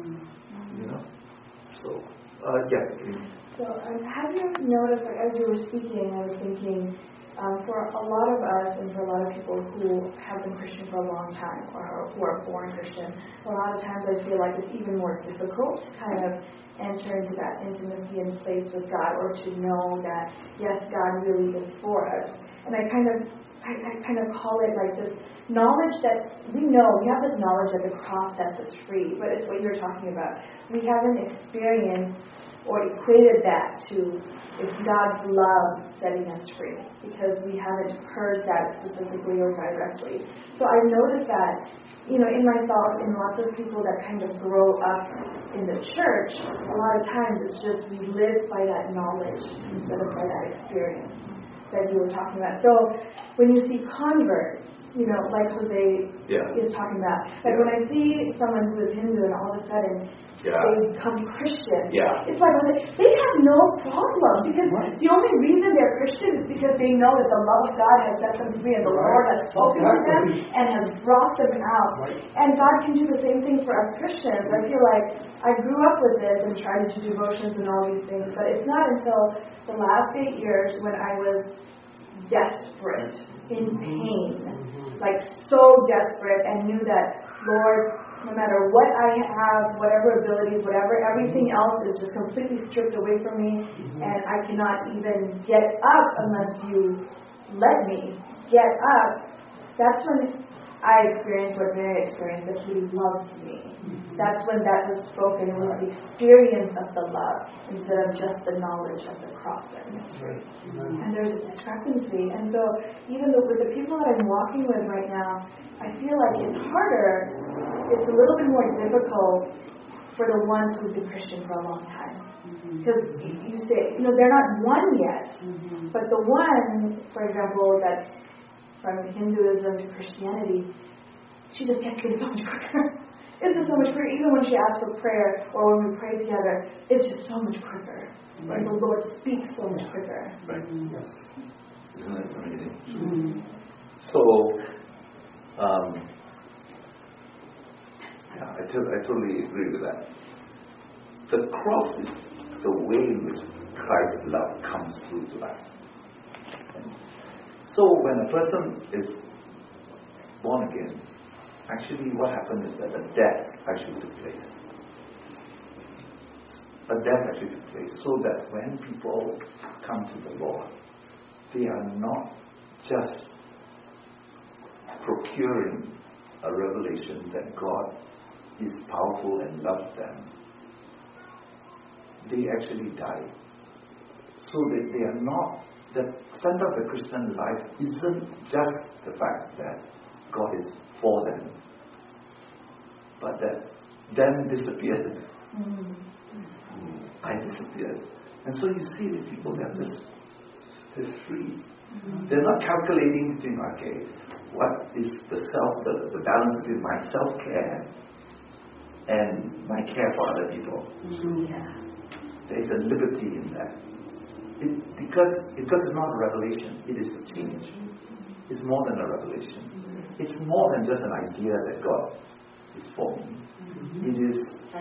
So, yes. So, have you noticed, like, as you were speaking, I was thinking, for a lot of us and for a lot of people who have been Christian for a long time or who are born Christian, a lot of times I feel like it's even more difficult to kind of enter into that intimacy and place with God, or to know that, yes, God really is for us. And I kind of call it like this knowledge that we know, we have this knowledge that the cross sets us free, but it's what you're talking about. We haven't experienced or equated that to it's God's love setting us free, because we haven't heard that specifically or directly. So I've noticed that, in myself, in lots of people that kind of grow up in the church, a lot of times it's just we live by that knowledge instead of by that experience that you were talking about. So when you see converts, like Jose is talking about, like when I see someone who is Hindu and all of a sudden they become Christian, it's like they have no problem, because the only reason they're Christian is because they know that the love of God has set them free and the Lord has spoken to them and has brought them out. And God can do the same thing for us Christians. I feel like I grew up with this and tried to do devotions and all these things, but it's not until the last 8 years when I was desperate, in pain, like so desperate, and knew that, Lord, no matter what I have, whatever abilities, everything else is just completely stripped away from me, and I cannot even get up unless you let me get up. That's when I experienced what Mary experienced, that He loves me. That's when that was spoken. It was the experience of the love instead of just the knowledge of the cross that mystery. And there's a discrepancy. And so even with the people that I'm walking with right now, I feel like it's harder, it's a little bit more difficult for the ones who've been Christian for a long time. Because you say, they're not one yet. But the one, for example, that's from Hinduism to Christianity, she just gets getting so much quicker. It's just so much quicker. Even when she asks for prayer or when we pray together, it's just so much quicker. Right. And the Lord speaks so much quicker. Right. Yes. Isn't that amazing? So, I totally agree with that. The cross is the way in which Christ's love comes through to us. So when a person is born again, actually what happened is that a death actually took place. A death actually took place, so that when people come to the Lord, they are not just procuring a revelation that God is powerful and loves them, they actually die. So they are not, the center of the Christian life isn't just the fact that God is for them, but that them disappeared. I disappeared. And so you see these people, they're free. They're not calculating between, okay, what is the balance between my self-care and my care for other people. There's a liberty in that. Because it's not a revelation, it is a change. It's more than a revelation. It's more than just an idea that God is for me. It is,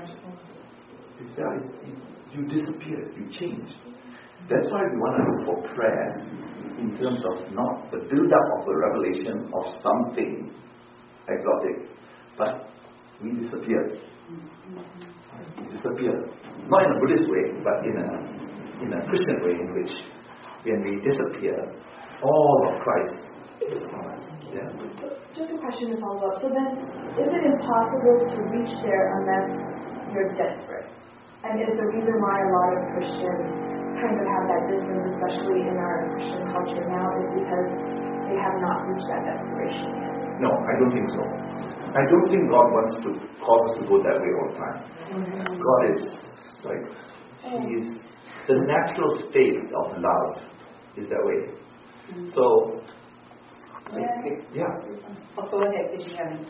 you disappear, you change. That's why we want to look for prayer in terms of not the build-up of the revelation of something exotic, but we disappear. We disappear. Not in a Buddhist way, but in a Christian way, in which when we disappear, all of Christ is upon us. Yeah. So just a question to follow up. So then, is it impossible to reach there unless you're desperate? And is the reason why a lot of Christians kind of have that distance, especially in our Christian culture now, is because they have not reached that desperation yet? No, I don't think so. I don't think God wants to cause us to go that way all the time. God is like, He is, the natural state of love is that way. So, yeah. Oh, go ahead, because you haven't.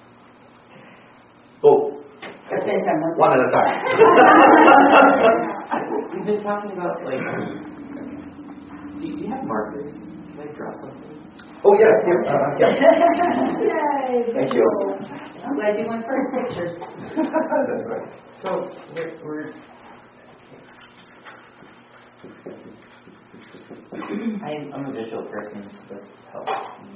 Oh, one at a time. We've been talking about, like, do you have markers? Can I draw something? Oh, yeah. Yay! Thank you. I'm glad you went for a picture. That's right. So, we're I'm a visual person, so this helps me.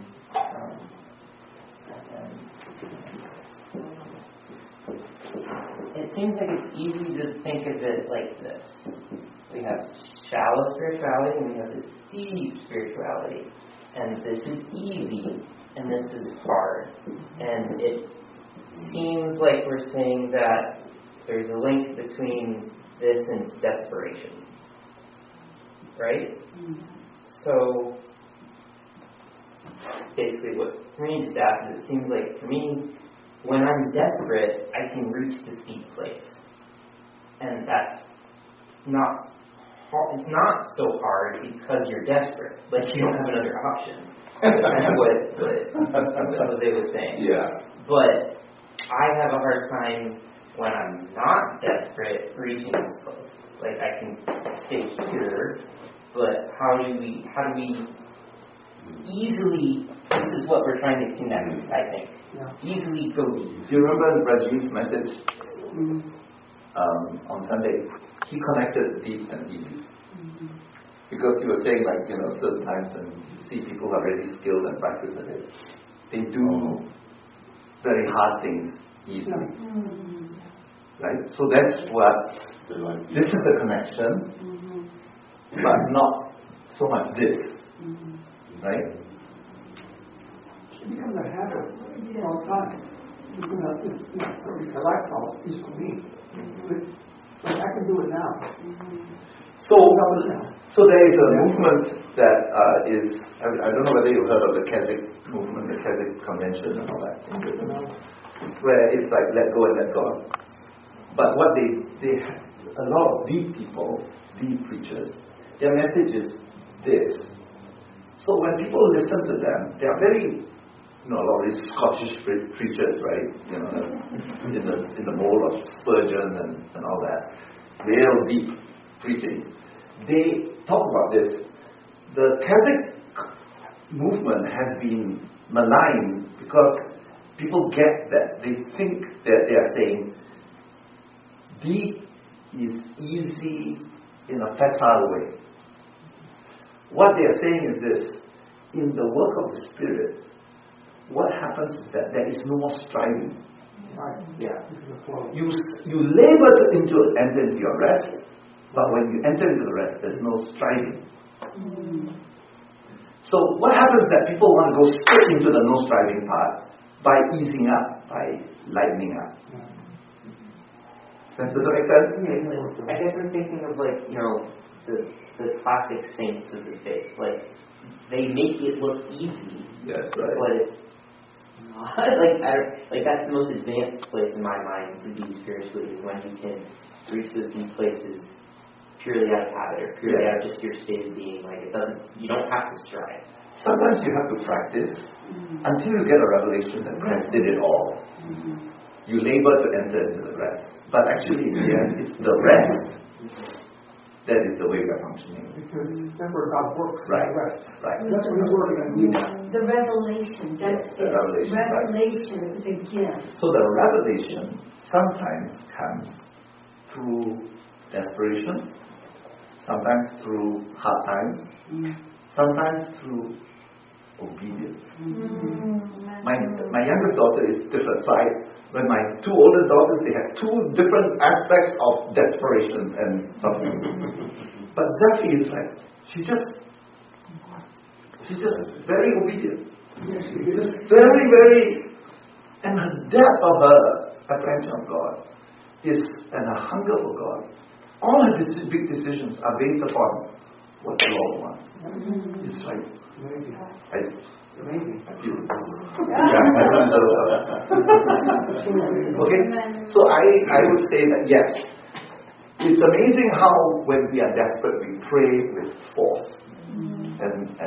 It seems like it's easy to think of it like this. We have shallow spirituality and we have this deep spirituality. And this is easy and this is hard. And it seems like we're saying that there's a link between this and desperation. Right? So, basically what Maureen just asked is, it seems like for me, when I'm desperate, I can reach this deep place. And that's not hard. It's not so hard because you're desperate. Like you don't have another option. That's kind of what Jose was saying. Yeah. But I have a hard time when I'm not desperate reaching this place. Like I can stay here, but how do we easily, this is what we're trying to connect, I think. Easily go deep. Do you remember Rajiv's message on Sunday? He connected deep and easy. Because he was saying, like, certain times when you see people are really skilled and practiced at it, they do very hard things easily. Right? So that's what, this is the connection, but not so much this. Right? It becomes a habit all the time. Because at least the lifestyle is for me. But I can do it now. So there is a movement that is, I don't know whether you've heard of the Keswick movement, the Keswick Convention and all that, where it's like let go and let God. But what they a lot of deep people, deep preachers, their message is this. So when people listen to them, they are very, a lot of these Scottish preachers, right? In the mold of Spurgeon and all that, real deep preaching. They talk about this. The Keswick movement has been maligned because people get that. They think that they are saying deep is easy in a facile way. What they are saying is this: in the work of the Spirit, what happens is that there is no more striving. Right. Yeah. You labor to enter into your rest, but when you enter into the rest, there's no striving. So what happens that people want to go straight into the no striving part by easing up, by lightening up. Does that make sense? I guess I'm thinking of the classic saints of the faith. Like, they make it look easy. Yes, right. But it's not. That's the most advanced place in my mind to be spiritually, is when you can reach those deep places purely out of habit or purely out of just your state of being. You don't have to strive. Sometimes you have to practice until you get a revelation that Christ did it all. You labor to enter into the rest. But actually, in the end, it's the rest that is the way we're functioning. Because that's where God works. Right. The rest. Right. That's what He's working on you. The revelation, that's the it. revelation, Revelation is a gift. So the revelation sometimes comes through desperation, sometimes through hard times, sometimes through obedience. My youngest daughter is different. So when my two oldest daughters, they have two different aspects of desperation and suffering. But Zephy is she's just very obedient. Just very, very, and the depth of her apprehension of God and her hunger for God. All her big decisions are based upon what the Lord wants. It's Amazing. Amazing. Okay, so I would say that yes, it's amazing how when we are desperate we pray with force and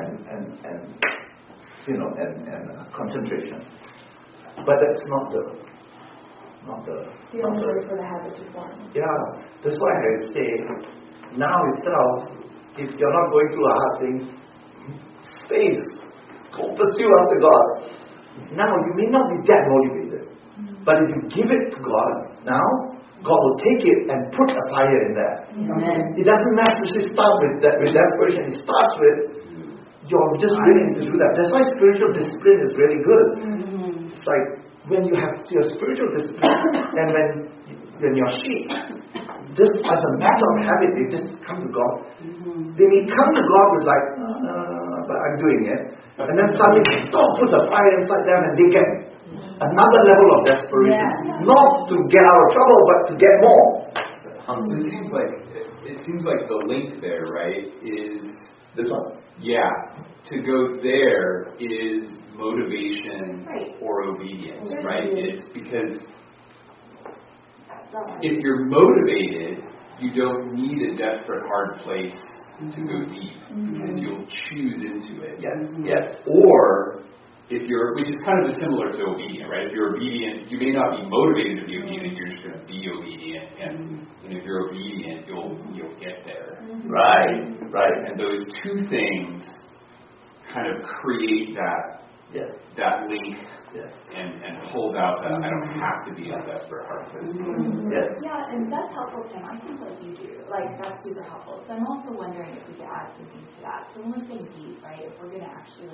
concentration, but that's not the only way for the habit to form. Yeah, that's why I would say now itself, if you're not going through a hard thing, go pursue after God. Now you may not be that motivated, but if you give it to God, now God will take it and put a fire in there. Amen. It doesn't necessarily start with desperation. It starts with you're just willing to do that. That's why spiritual discipline is really good. It's like when you have your spiritual discipline and when you're sheep, just as a matter of habit, they just come to God. They may come to God with but I'm doing it. And then suddenly God puts a fire inside them and they get another level of desperation. Not to get out of trouble, but to get more. So it seems like the link there, right, is this one. Yeah. To go there is motivation or obedience, right? It's because if you're motivated, you don't need a desperate hard place to go deep because you'll choose into it. Yes. Or if you're, which is kind of similar to obedient, right? If you're obedient, you may not be motivated to be obedient. You're just going to be obedient, and if you're obedient, you'll get there. Right. And those two things kind of create that link. And pulls out that I don't have to be a desperate hard place. Yes. Yeah, and that's helpful, Tim. I think what you do, that's super helpful. So I'm also wondering if we could add something to that. So when we're saying deep, right, if we're going to actually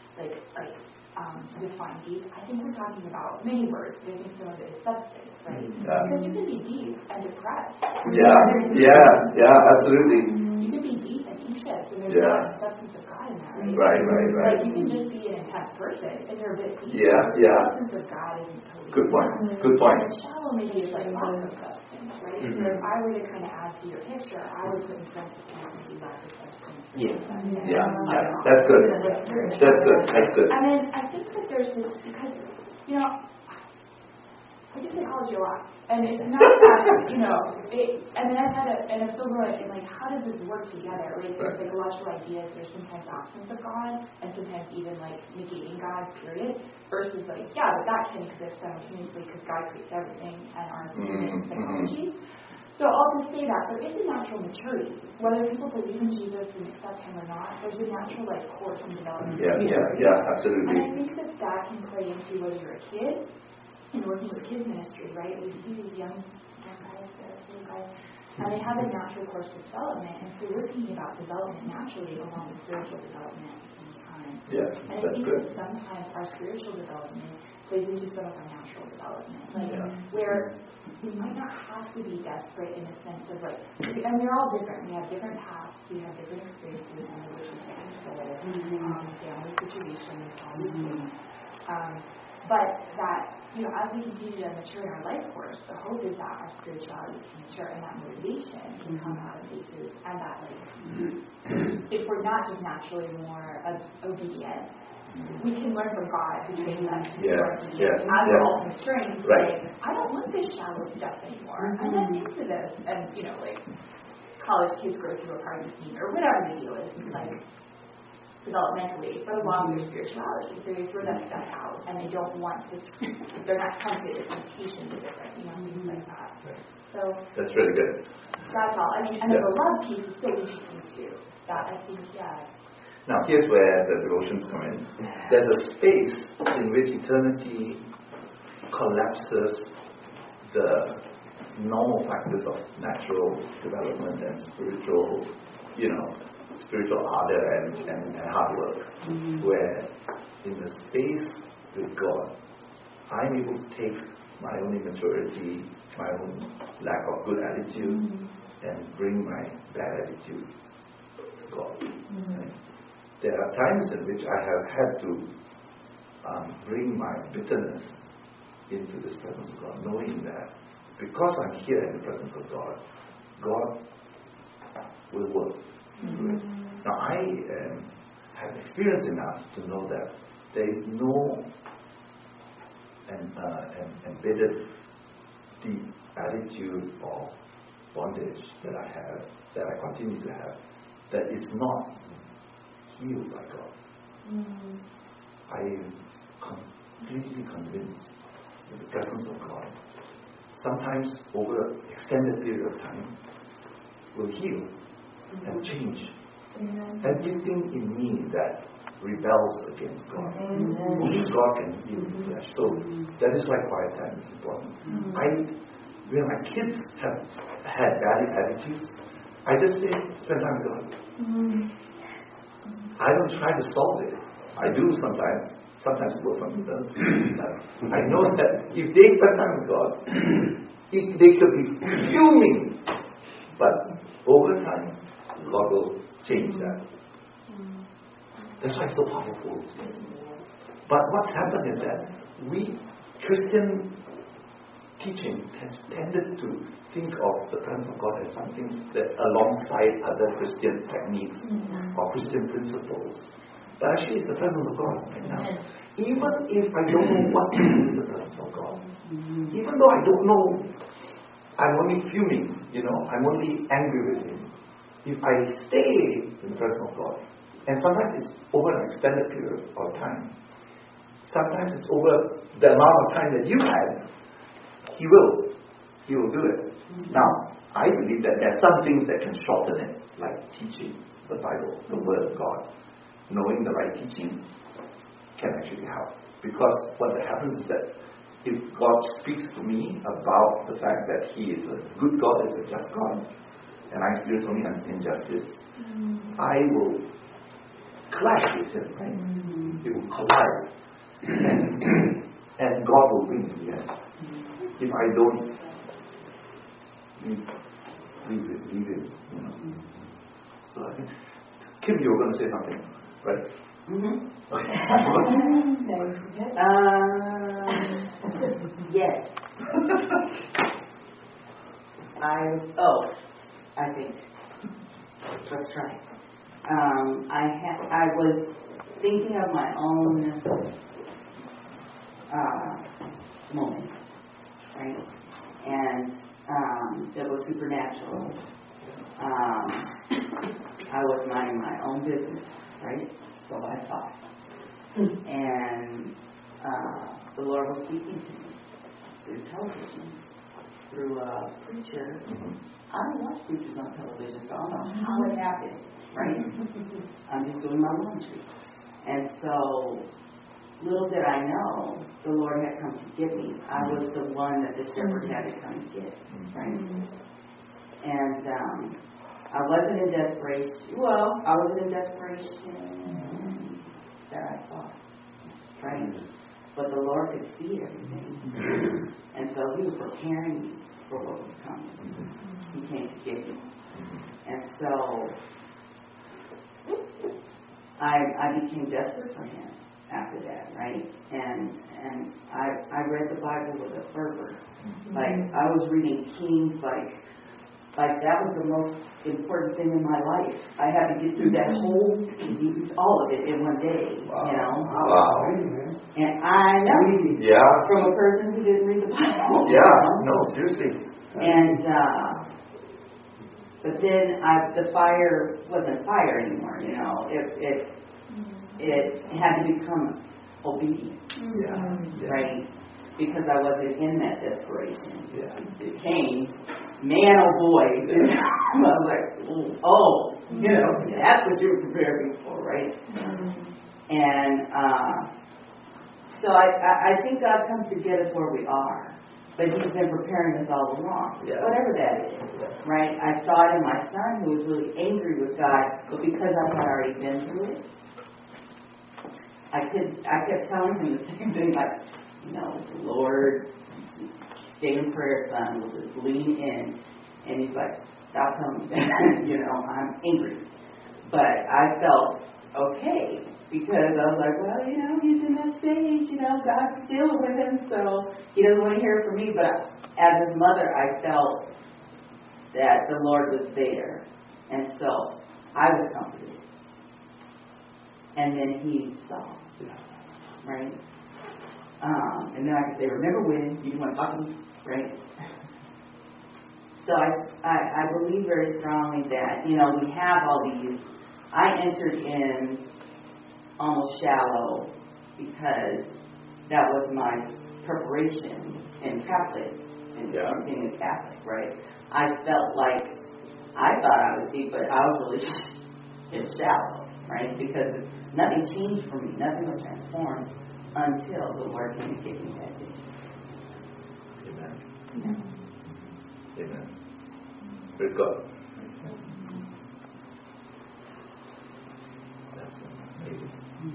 define deep, I think we're talking about many words, but I think some of it is substance, right? Because you can be deep and depressed. Yeah, absolutely. You can be deep and anxious, and there's not the substance of God in that, right? Right. You can just be an intense person, and you're a bit deep. Yeah. The substance of God isn't totally Good point. And shallow maybe is lack of substance, right? So if I were to kind of add to your picture, I would put in front of maybe lack of substance. Yeah. That's good. And then I think that there's this, because, I do psychology a lot, and it's not that, and then I've had and I'm still growing, and how does this work together, right? There's psychological ideas, there's sometimes absence of God, and sometimes even negating God, period, versus but that can exist simultaneously because God creates everything and aren't in psychology. So I'll just say that there is a natural maturity. Whether people believe in Jesus and accept Him or not, there's a natural course and development. Yeah, absolutely. And I think that can play into whether you're a kid and working with kids ministry, right? We see these young guys, little guys, and they have a natural course of development. And so we're thinking about development naturally along with spiritual development at the same time. Yeah, and I think that sometimes our spiritual development plays into some of our natural development, where we might not have to be desperate in a sense of like, and we're all different. We have different paths. We have different experiences, some of which we can't control, family situations, all these things. But that, as we continue to mature in our life course, the hope is that our spirituality can mature and that motivation can come out of places, and that if we're not just naturally more obedient, we can learn from God who trains us to be more obedient. As we're also maturing, to say, I don't want this shallow stuff anymore. I'm not into this. And, college kids go through a party scene or whatever the deal is, like, developmentally, but along with their spirituality. So they throw that stuff out and they don't want to, they're not tempted, the temptation is different, things like that. So that's really good. That's all. And the love piece is so interesting too. That I think, Now here's where the devotions come in. There's a space in which eternity collapses the normal factors of natural development and spiritual ardor and hard work. Where in the space with God, I'm able to take my own immaturity, my own lack of good attitude, and bring my bad attitude to God. Right? There are times in which I have had to bring my bitterness into this presence of God, knowing that because I'm here in the presence of God, God will work through it. Now I have experience enough to know that there is no embedded deep attitude or bondage that I have, that I continue to have, that is not healed by God. I am completely convinced that the presence of God, sometimes over an extended period of time, will heal and change everything in me that rebels against God. Only God can heal the flesh. So that is why quiet time is important. When my kids have had bad attitudes, I just say, spend time with God. I don't try to solve it. I do sometimes. Sometimes it works, sometimes it doesn't. I know that if they spend time with God, they could be fuming. But over time, God will change that. That's why it's so powerful. But what's happened is that Christian teaching has tended to think of the presence of God as something that's alongside other Christian techniques or Christian principles. But actually it's the presence of God right now. Even if I don't know what to do with the presence of God, even though I don't know, I'm only fuming, I'm only angry with Him. If I stay in the presence of God, and sometimes it's over an extended period of time, sometimes it's over the amount of time that you had, He will do it. Now, I believe that there are some things that can shorten it, like teaching the Bible, the Word of God. Knowing the right teaching can actually help. Because what happens is that if God speaks to me about the fact that He is a good God, is a just God, and I experience only an injustice, I will clash with Him, right? It will collide. And God will win in the end. If I don't leave Him, So I think, Kim, you were going to say something, right? Yes. I think. Let's try. I was thinking of my own moments, right? And it was supernatural. I was minding my own business, right? So I thought. And the Lord was speaking to me through television, through a preacher. I don't watch preachers on television, so I don't know how it happened, right? I'm just doing my laundry. And so, little did I know, the Lord had come to get me. I was the one that the shepherd had to come to get, right? And I wasn't in desperation. Well, I was in desperation that I thought, right? but the Lord could see everything. And so he was preparing me for what was coming. He came to get me. And so I became desperate for him after that, right? And I read the Bible with a fervor. Like, I was reading Kings, like that was the most important thing in my life. I had to get through that whole, all of it in one day, you know? Wow. And I know, from a person who didn't read the Bible. Yeah, no, seriously. And, but then the fire wasn't fire anymore, you know? It had to become obedient, right? Because I wasn't in that desperation. It came, man, oh boy. I was like, oh, you know, that's what you were preparing me for, right? And so I think God comes to get us where we are. But he's been preparing us all along, whatever that is, right? I saw it in my son who was really angry with God, but because I had already been through it, I kept telling him the same thing, like, you know, the Lord, stay in prayer, son, we'll just lean in. And he's like, stop telling me that, you know, I'm angry. But I felt okay, because I was like, well, you know, he's in that stage, you know, God's dealing with him, so he doesn't want to hear it from me. But as his mother, I felt that the Lord was there. And so I was comforted. And then he saw, right? And then I could say, remember when you didn't want to talk to me, right? So I believe very strongly that, you know, we have all these. I entered in almost shallow because that was my preparation in Catholic, and being a Catholic, right? I felt like, I thought I was deep, but I was really in shallow, right? Because nothing changed for me, nothing was transformed until the Lord came to get me that vision. Amen. Amen. Praise God. That's amazing.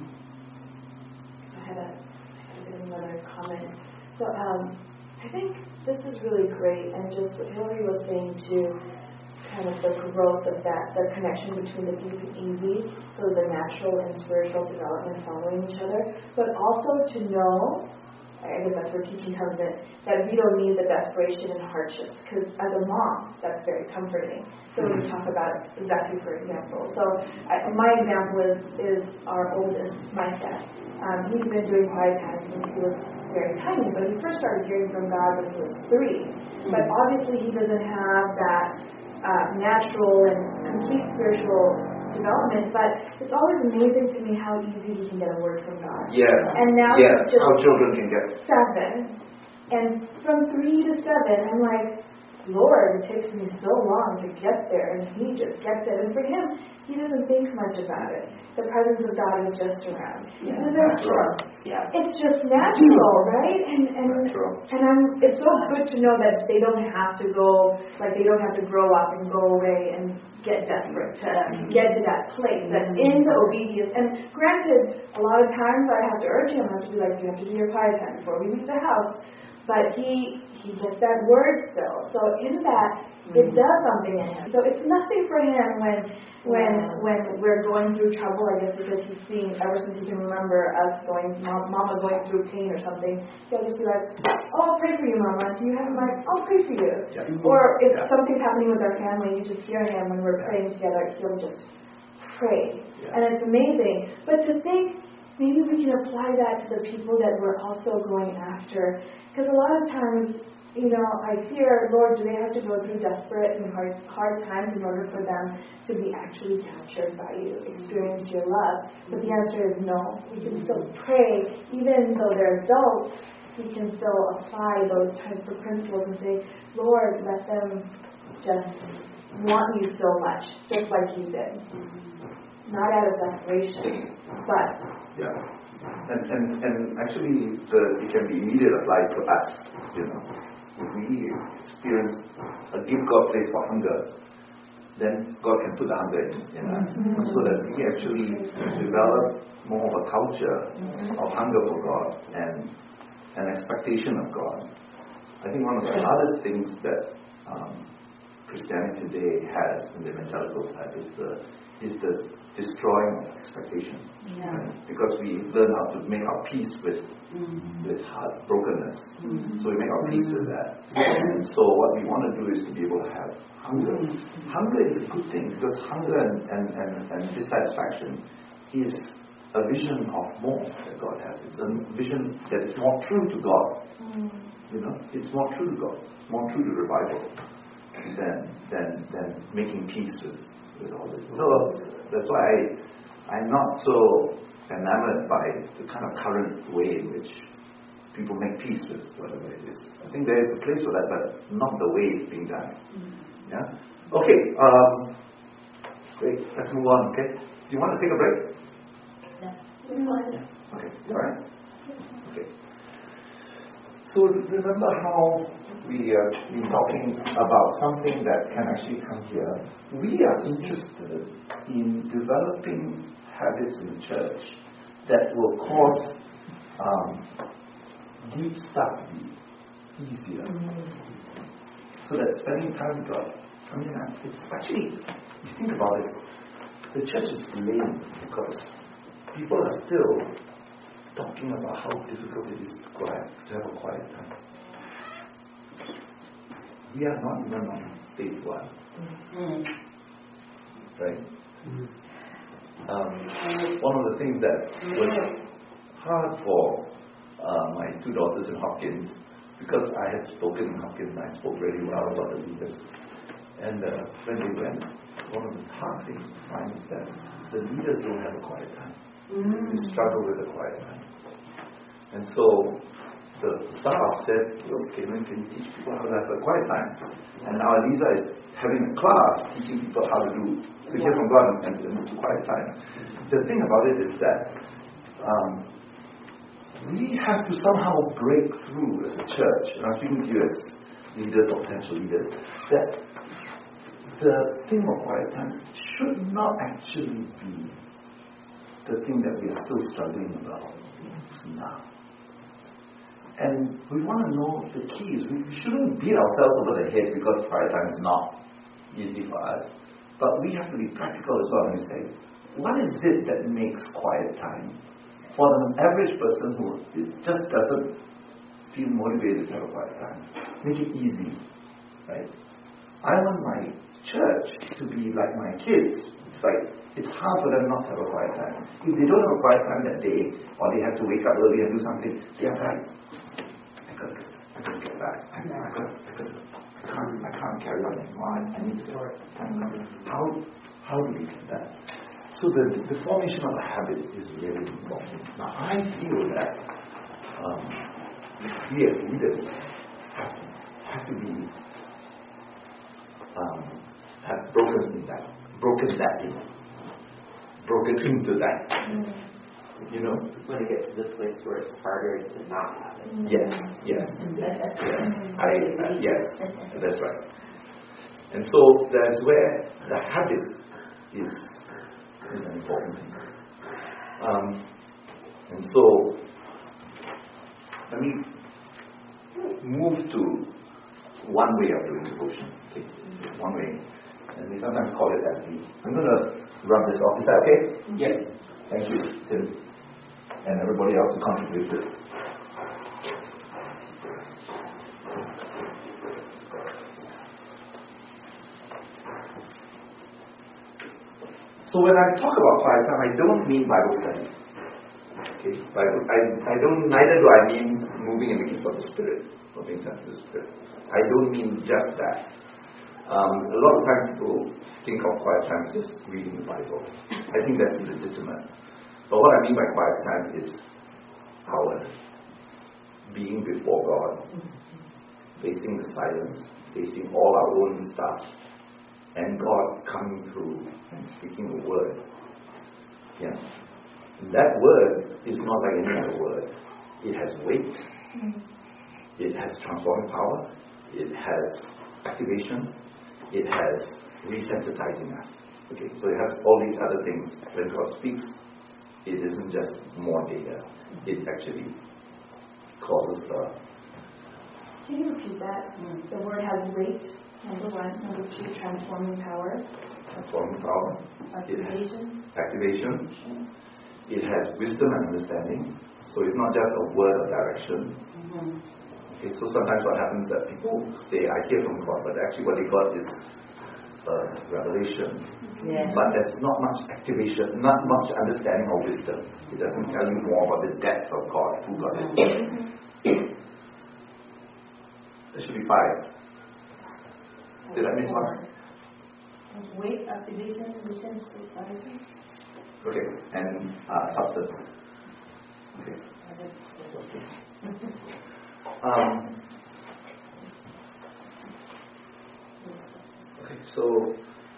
I had another comment. So I think this is really great, and just what Hillary was saying too, kind of the growth of that, the connection between the deep and easy, so the natural and spiritual development following each other, but also to know, I guess that's where teaching comes in, that we don't need the desperation and hardships, because as a mom, that's very comforting. So when we talk about exactly, for example. So my example is our oldest, my dad. He's been doing quiet time since he was very tiny. So he first started hearing from God when he was 3. But obviously he doesn't have that natural and complete spiritual development, but it's always amazing to me how easy he can get a word from God. Yes. And now yes. it's just How children can get 7. And from 3 to 7, I'm like, Lord, it takes me so long to get there, and he just gets it. And for him, he doesn't think much about it. The presence of God is just around. It's just natural, right? And it's so good to know that they don't have to go, like they don't have to grow up and go away and get desperate to get to that place. That in the obedience, and granted, a lot of times I have to urge him, I have to be like, you have to do your quiet time before we leave the house. But he gets that word still. So in that, it does something in him. So it's nothing for him when we're going through trouble, I guess, because he's seeing, ever since he can remember us Mama going through pain or something, he'll just be like, oh, I'll pray for you, Mama. Do you have my, I'll pray for you. Or if something's happening with our family, you just hear him when we're praying together, he'll just pray. And it's amazing. But to think, maybe we can apply that to the people that we're also going after. Because a lot of times, you know, I fear, Lord, do they have to go through desperate and hard times in order for them to be actually captured by you, experience your love? But the answer is no. We can still pray, even though they're adults, we can still apply those types of principles and say, Lord, let them just want you so much, just like you did. Not out of desperation, but... Yeah. And actually, it can be immediately applied to us, you know. If we experience a gift God place for hunger, then God can put the hunger in us, so that we actually develop more of a culture of hunger for God and an expectation of God. I think one of the hardest things that Christianity today has in the evangelical side is the destroying of expectation. Right? Because we learn how to make our peace with heart brokenness. So we make our peace with that. And so what we want to do is to be able to have hunger. Hunger is a good thing, because hunger and dissatisfaction is a vision of more that God has. It's a vision that is more true to God. It's more true to God, more true to revival than making peace with all this. So that's why I'm not so enamored by the kind of current way in which people make peace with whatever it is. I think there is a place for that, but not the way it's being done. Yeah? Okay, great. Let's move on, okay? Do you want to take a break? Yeah. Okay, all right. Okay. So remember how we have been talking about something that can actually come here. We are interested in developing habits in the church that will cause deep stuff to be easier. So that spending time with God, it's actually, you think about it, the church is lame because people are still talking about how difficult it is to have a quiet time. We are not even on stage 1. Right? One of the things that was hard for my 2 daughters in Hopkins, because I had spoken in Hopkins and I spoke really well about the leaders. And when they went, one of the hard things to find is that the leaders don't have a quiet time. They struggle with a quiet time. And so the staff said, okay, when can you teach people how to have a quiet time? And now Lisa is having a class teaching people how to hear from God and to quiet time. The thing about it is that we have to somehow break through as a church, and I'm speaking to you as leaders or potential leaders, that the thing of quiet time should not actually be the thing that we are still struggling about now. And we want to know the keys. We shouldn't beat ourselves over the head because quiet time is not easy for us. But we have to be practical as well and say, what is it that makes quiet time for an average person who just doesn't feel motivated to have a quiet time? Make it easy, right? I want my church to be like my kids. It's hard for them not to have a quiet time. If they don't have a quiet time that day, or they have to wake up early and do something, they are like, I gotta get back. I can't carry on anymore. I need to get back. How do we get that? So the formation of a habit is really important. Now I feel that we as leaders have to be have broken into that. You know? When it gets to the place where it's harder to not have it. Yes, that's right. And so that's where the habit is an important thing. And so let me move to one way of doing devotion. Okay? One way. And we sometimes call it FD. I'm going to rub this off. Is that okay? Yeah. Thank you, Tim. And everybody else who contributed. So when I talk about quiet time, I don't mean Bible study. Okay? Neither do I mean moving in the gifts of the Spirit, or being sensitive to the Spirit. I don't mean just that. A lot of times people think of quiet time as just reading the Bible. I think that's legitimate. But what I mean by quiet time is our being before God, facing the silence, facing all our own stuff, and God coming through and speaking a word. Yeah. That word is not like any other word. It has weight. It has transforming power. It has activation. it has resensitizing us. Okay, so it has all these other things. When God speaks, it isn't just more data. It actually causes the... Can you repeat that? The word has weight, number one. Number two, transforming power. Transforming power. Activation. Activation. It has wisdom and understanding. So it's not just a word of direction. Okay, so sometimes what happens is that people say, I hear from God, but actually what they got is revelation. But there's not much activation, not much understanding or wisdom. It doesn't tell you more about the depth of God, who God is. There should be 5. Did I miss one? Weight, activation, resensitizing. Okay, and substance. Okay. Okay, so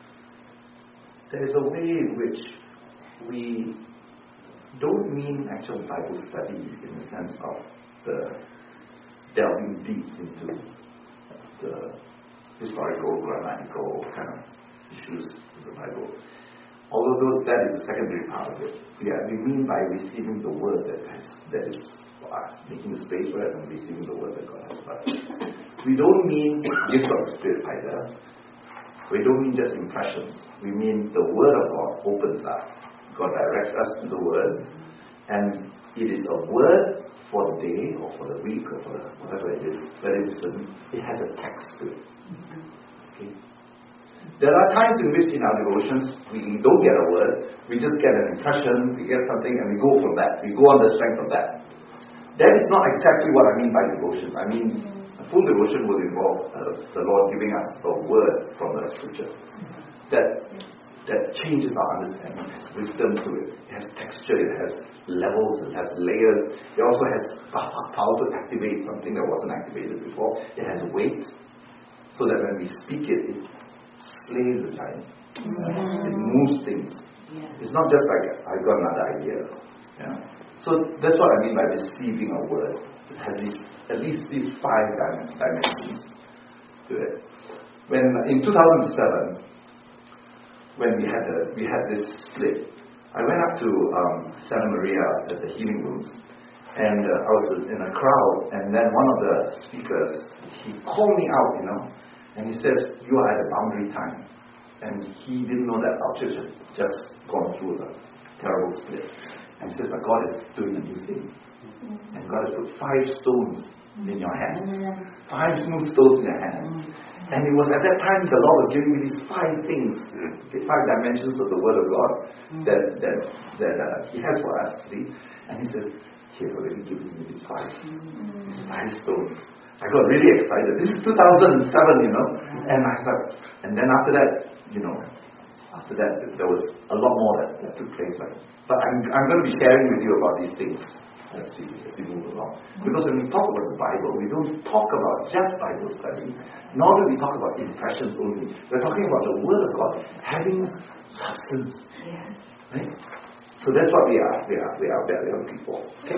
there is a way in which we don't mean actual Bible study in the sense of the delving deep into the historical, grammatical kind of issues of the Bible. Although that is a secondary part of it. We mean by receiving the word that is for us, making a space for it and receiving the word that God has for us. We don't mean gifts of the Spirit either. We don't mean just impressions. We mean the Word of God opens up. God directs us to the Word, and it is a word for the day or for the week or for whatever it is, but it has a text to it. Okay? There are times in which in our devotions we don't get a word, we just get an impression, we get something, and we go from that. We go on the strength of that. That is not exactly what I mean by devotion. I mean, a full devotion will involve the Lord giving us a word from the Scripture that changes our understanding. It has wisdom to it. It has texture. It has levels. It has layers. It also has power to activate something that wasn't activated before. It has weight, so that when we speak it, it slays the giant. It moves things. It's not just like I've got another idea. Yeah. So that's what I mean by receiving a word. It has at least these 5 dimensions to it. When in 2007, when we had this split, I went up to Santa Maria at the healing rooms, and I was in a crowd, and then one of the speakers, he called me out, and he says, "You are at a boundary time," and he didn't know that our church had just gone through the terrible split. And he says, "But God is doing a new thing. And God has put 5 stones in your hand. 5 smooth stones in your hand." And it was at that time the Lord was giving me these 5 things, 5 dimensions of the Word of God that He has for us, see? And He says, He has already given me these 5 stones. I got really excited. This is 2007, and I said, and then after that, there was a lot more that took place. But I'm going to be sharing with you about these things as we move along. Because when we talk about the Bible, we don't talk about just Bible study, nor do we talk about impressions only. We're talking about the Word of God having substance. Yes. Right? So that's what we are. We are looking for. Okay?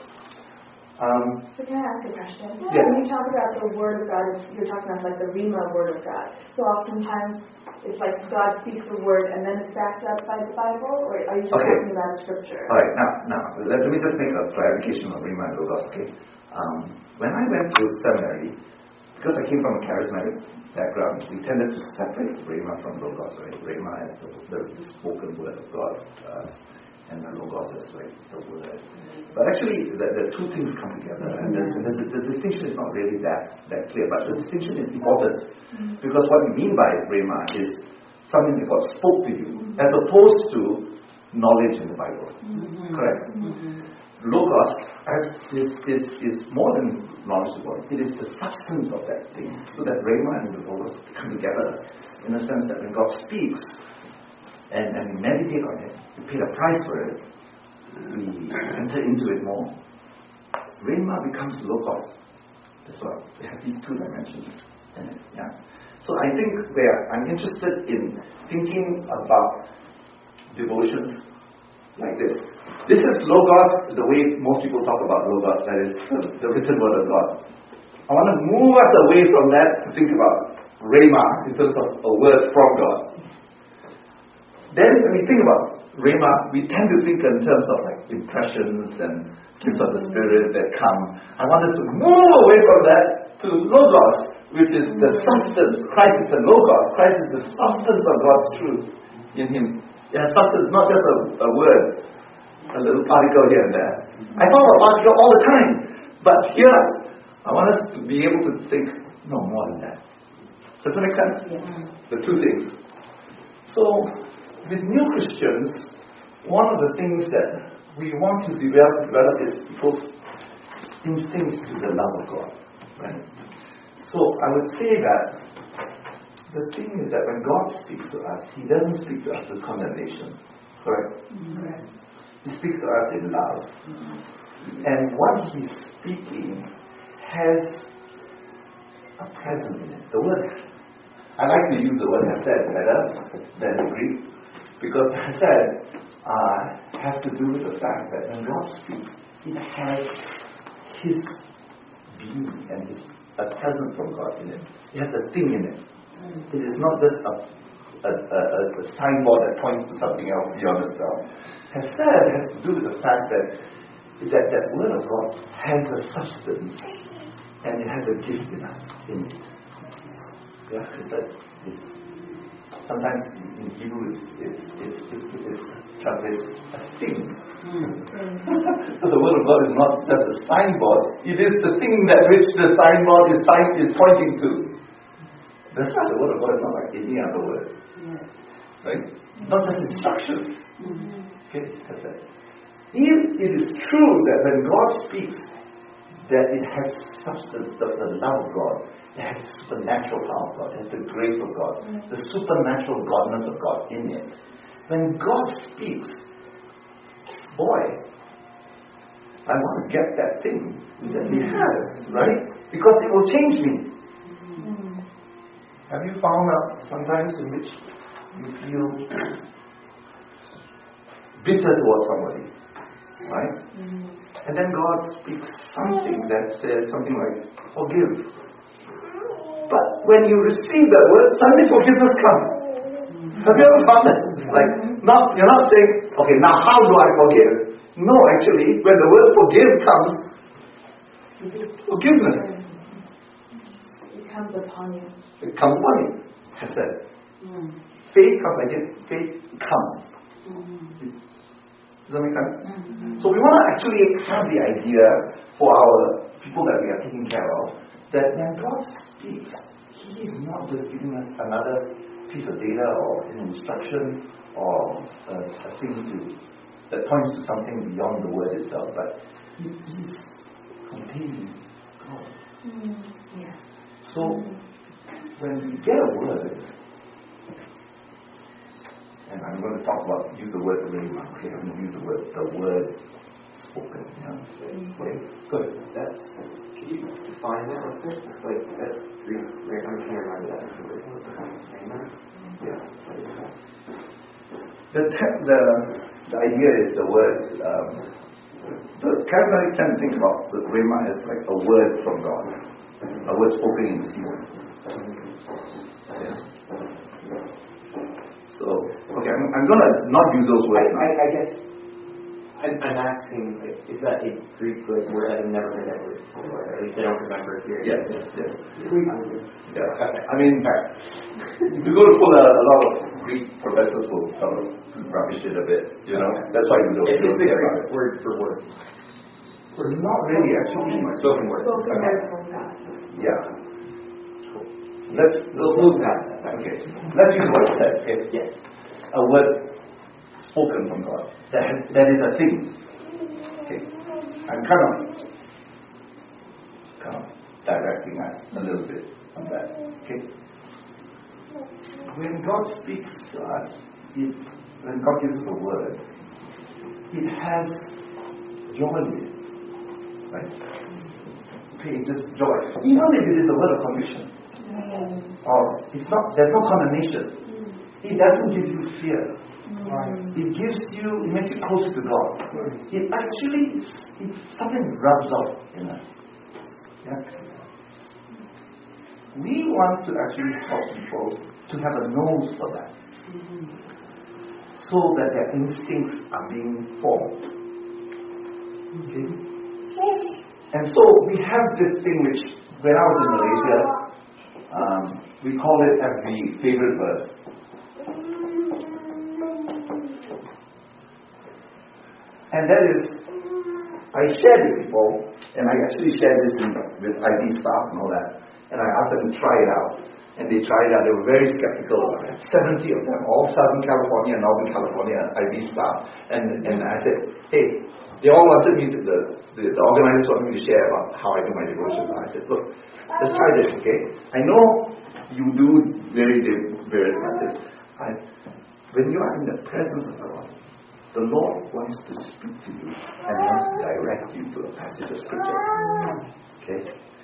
So can I ask a question? Yeah. When you talk about the Word of God, you're talking about like the Rhema Word of God. So oftentimes it's like God speaks the Word and then it's backed up by the Bible, or are you just talking about a Scripture? All right. Now let me just make a clarification on Rhema and Logos. Okay. When I went to seminary, because I came from a charismatic background, we tended to separate Rhema from Logos. Right? Rhema is the spoken Word of God. And the Logos is like the Word. But actually, the 2 things come together, and the distinction is not really that clear. But the distinction is important, because what we mean by Rhema is something that God spoke to you, as opposed to knowledge in the Bible. Correct? Logos is more than knowledge of God. It is the substance of that thing. So that Rhema and the Logos come together in the sense that when God speaks, and we meditate on it, we pay the price for it, we enter into it more, Rhema becomes Logos as well. It has these 2 dimensions in it. Yeah. So I think I'm interested in thinking about devotions like this. This is Logos, the way most people talk about Logos, that is the written Word of God. I want to move us away from that to think about rhema, in terms of a word from God, then when we think about rhema, we tend to think in terms of like impressions and gifts of the Spirit that come. I want us to move away from that to Logos, which is the substance. Christ is the Logos. Christ is the substance of God's truth in Him. Yeah, substance, not just a word, a little particle here and there. I talk about particle all the time, but here I want us to be able to think, no, more than that. Does that make sense? Yeah. The two things. So, with new Christians, one of the things that we want to develop is people's instincts to the love of God. Right? So I would say that the thing is that when God speaks to us, He doesn't speak to us with condemnation. Correct? Correct. He speaks to us in love. And what He's speaking has a presence in it. The word, I like to use the word hesed better than the Greek, because hesed has to do with the fact that when God speaks, it has His being and a presence from God in it. It has a thing in it. It is not just a signboard that points to something else beyond itself. Hesed has to do with the fact that word of God has a substance and it has a gift in it. Yeah, it's sometimes in Hebrew it's translated a thing. So the word of God is not just a signboard; it is the thing that which the signboard is pointing to. That's why the word of God is not like any other word, right? Not just instructions. Okay, that's that. If it is true that when God speaks, that it has substance, the love of God, it has the supernatural power of God, it has the grace of God, the supernatural godness of God in it. When God speaks, boy, I want to get that thing that He has, right? Because it will change me. Have you found out sometimes in which you feel bitter towards somebody, right? And then God speaks something that says something like, forgive. But when you receive that word, suddenly forgiveness comes. Have you ever found that? Like, you're not saying, okay, now how do I forgive? No, actually, when the word forgive comes, forgiveness. It comes upon you. It comes upon you, I said. Faith comes again, faith comes. Does that make sense? So we want to actually have the idea for our people that we are taking care of, that when God speaks, He is not just giving us another piece of data or an instruction or a thing that points to something beyond the word itself, but He is containing God. So when we get a word, and I'm going to use the word rhema. Okay, I'm going to use the word spoken. Yeah. Okay, good. Can you define that real quick? Like, that's Greek, right? I'm trying to remember that. Rhema? Yeah. What is that? The idea is the word. The Catholics tend to think about the rhema as like a word from God, a word spoken in season. Yeah. So, okay, I'm going to not use those words. I guess I'm asking, like, is that a Greek word? I've never heard that word before, or at least I don't remember hearing it. Yes. Yeah. I mean, if you go to pull a lot of Greek professors will sort of rubbish it a bit, you know? That's why we don't It's just the care about Greek word for word. Well, it's not really actually. Spoken word. Spoken word from God. Yeah. Let's move that. Okay. Let's use what it said. Okay? Yes. A word spoken from God. That is a thing. Okay. I'm kind of directing us a little bit on that. Okay. When God speaks to us, when God gives us a word, it has joy in it. Right? Okay, just joy. Even if it is a word of conviction. Or there's no condemnation. It doesn't give you fear. It makes you closer to God. It actually, something rubs off in us. Yeah? we want to actually help people to have a nose for that. So that their instincts are being formed. Okay? And so we have this thing which, when I was in Malaysia, we call it as the favorite verse. And that is, I shared with people, and I actually shared this with ID staff and all that, and I asked them to try it out. And they tried it out. They were very skeptical about it. 70 of them, all Southern California and Northern California IB staff. And I said, hey, they all wanted me to, the organizers wanted me to share about how I do my devotions. I said, look, let's try this, okay? I know you do various methods. When you are in the presence of God, the Lord wants to speak to you and wants to direct you to a passage of scripture. Okay?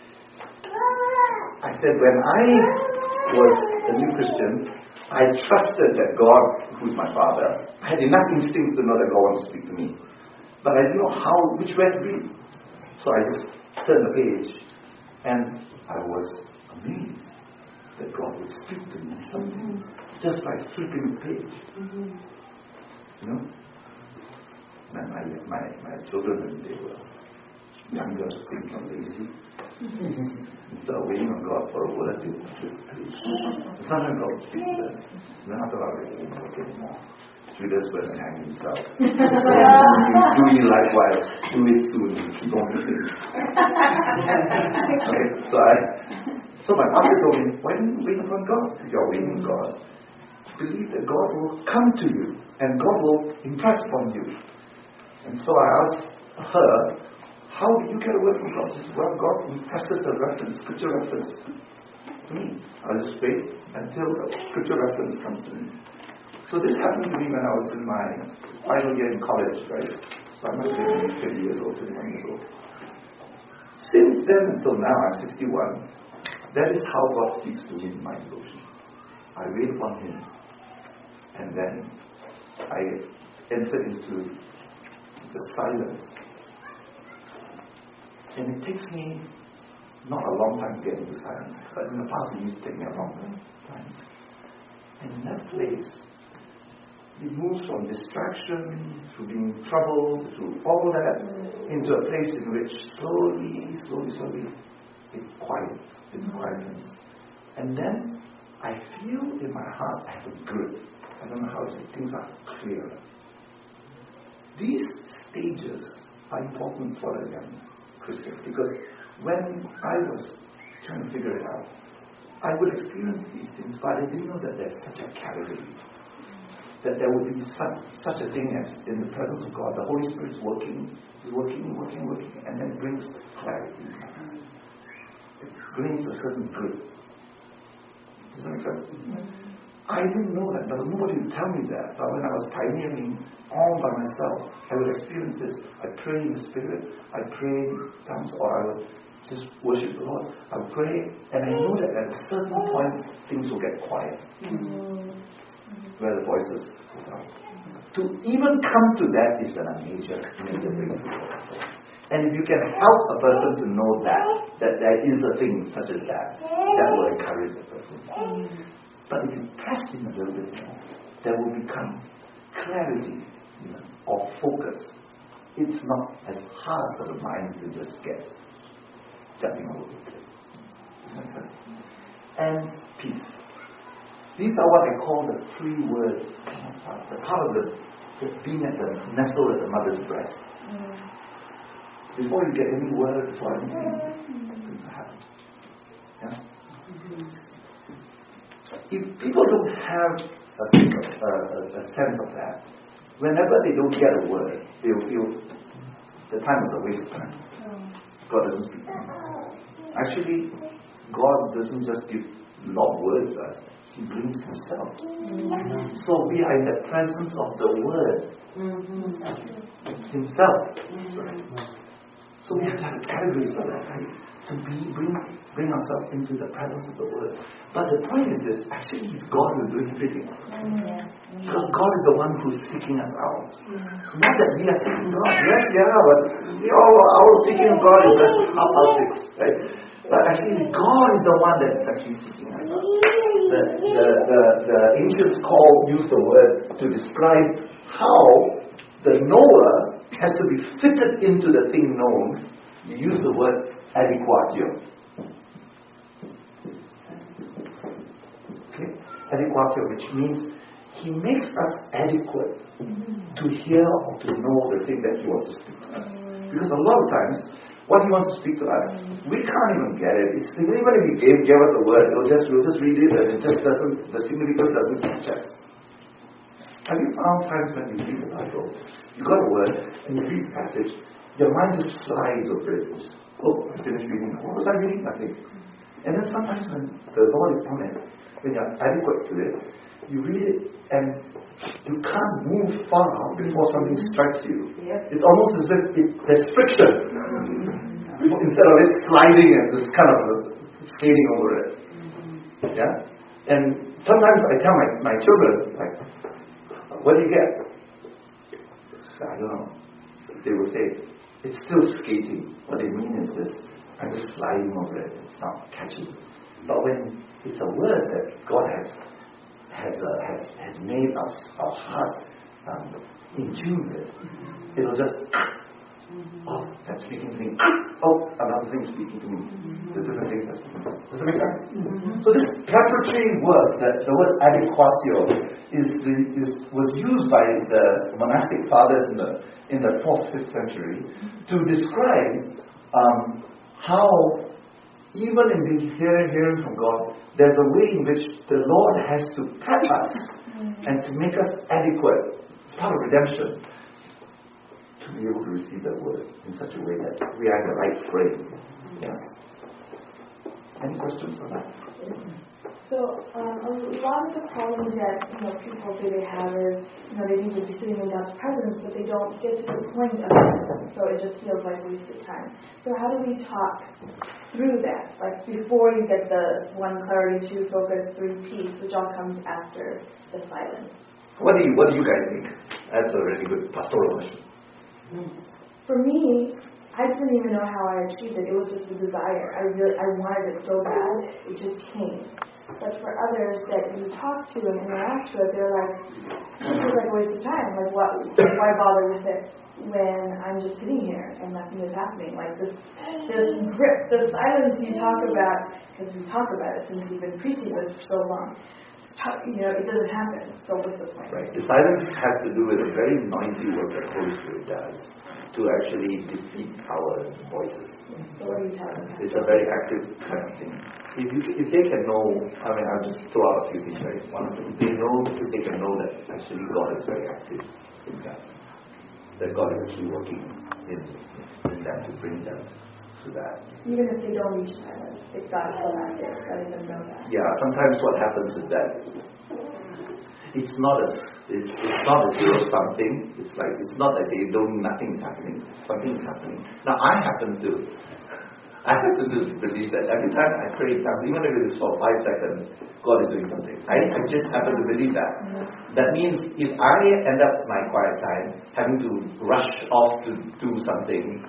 I said, when I was a new Christian, I trusted that God, who's my Father, I had enough instincts to know that God wants to speak to me. But I didn't know which way to read. So I just turned the page, and I was amazed that God would speak to me something just by flipping the page. You know? And my children, when they were younger, think I'm lazy. So waiting on God for a word to flip the page. Sometimes God would speak to them. Then after that, I didn't work anymore. Judas went and hanged himself. Do ye likewise, do it soon, keep on flipping. Okay, so my father told me, why don't you wait upon God? You're waiting on God. Believe that God will come to you and God will impress upon you. And so I asked her, how did you get a word from God? She said, well, God impresses a reference, scripture reference to me. I'll just wait until the scripture reference comes to me. So this happened to me when I was in my final year in college, right? So I must have been 20 years old, 21 years old. Since then until now, I'm 61. That is how God speaks to me in my devotions. I wait upon Him, and then I enter into the silence. And it takes me not a long time to get into silence, but in the past it used to take me a long time. And in that place, it moves from distraction, through being troubled, through all that, into a place in which slowly, it's quiet. It's quietness. And then I feel in my heart I have a grip. I don't know how to say, things are clearer. These stages are important for a young Christian, because when I was trying to figure it out, I would experience these things, but I didn't know that there's such a category. That there would be such a thing as in the presence of God, the Holy Spirit is working, and then brings clarity. It brings a certain grip. Does that make sense? I didn't know that. There was nobody to tell me that. But when I was pioneering all by myself, I would experience this. I pray in the Spirit, I pray in tongues, or I would just worship the Lord. I would pray, and I know that at a certain point, things will get quiet. Where the voices go down. To even come to that is a major breakthrough. And if you can help a person to know that there is a thing such as that will encourage the person. But if you press in a little bit more, there will become clarity, or focus. It's not as hard for the mind to just get jumping all over the place. Does that make sense? And peace. These are what I call the free word, the part of the being at the nestle at the mother's breast. Before you get any word, before anything, things happen. Yeah? If people don't have a sense of that, whenever they don't get a word, they will feel the time is a waste of time. God doesn't speak to them. Actually, God doesn't just give long words to us. He brings Himself. So we are in the presence of the Word Himself. So we have to have a category for that, right? To bring ourselves into the presence of the Word. But the point is this: actually, it's God who's doing everything. Because God is the one who's seeking us out. Not that we are seeking God. Yes, but our seeking of God is just 6:30, right? But actually, God is the one that's actually seeking us out. The ancients use the word to describe how the knower has to be fitted into the thing known. You use the word adequatio. Okay? Adequatio, which means He makes us adequate to hear or to know the thing that He wants to speak to us. Because a lot of times, what He wants to speak to us, we can't even get it. Even if He gave us a word, we'll just read it and it just doesn't, the significance doesn't catch us. Have you found times when you read the Bible, you got a word and you read the passage, your mind just slides over it. I finished reading. What was I reading? Nothing. And then sometimes when the Lord is on it, when you're adequate to it, you read it and you can't move far before something strikes you. It's almost as if there's friction instead of it sliding and just kind of skating over it. Yeah? And sometimes I tell my children, like, what do you get? I don't know. They will say, it's still skating. What they mean is this, I'm just sliding over it. It's not catching. But when it's a word that God has made our heart in tune with, it'll just, that's speaking to me. Another thing speaking to me. The different things that's speaking to me. Does that make sense? So this preparatory word, the word adequatio, was used by the monastic fathers in the 4th, 5th century to describe how even in hearing from God, there's a way in which the Lord has to prep us and to make us adequate. It's part of redemption. To be able to receive that word in such a way that we are in the right frame. Yeah. Any questions on that? So a lot of the problems that people say they have is they need to be sitting in God's presence, but they don't get to the point of it. So it just feels like wasted time. So how do we talk through that? Like before you get the 1 clarity, 2 focus, 3 peace, which all comes after the silence. What do you guys think? That's a really good pastoral question. For me, I didn't even know how I achieved it. It was just a desire. I wanted it so bad, it just came. But for others that you talk to and interact with, they're like, this is like a waste of time. Like, why bother with it when I'm just sitting here and nothing is happening? Like this grip, the silence you talk about, because we talk about it since you've been preaching this for so long. It doesn't happen. So what's the point? Right. The silence has to do with a very noisy work that Holy Spirit does to actually defeat our voices. So what are you talking about? It's a very active kind of thing. If they can know, I'll just throw out a few things, right? One of them, if they can know that actually God is very active in that. That God is actually working in them to bring them to that. Even if they don't reach silence, if God is still active, letting them know that. Yeah, sometimes what happens is that it's not a zero-sum thing. It's not that nothing's happening. Something's happening. Now I happen to believe that every time I pray, even if it is for 5 seconds, God is doing something. I just happen to believe that. That means if I end up my quiet time having to rush off to do something,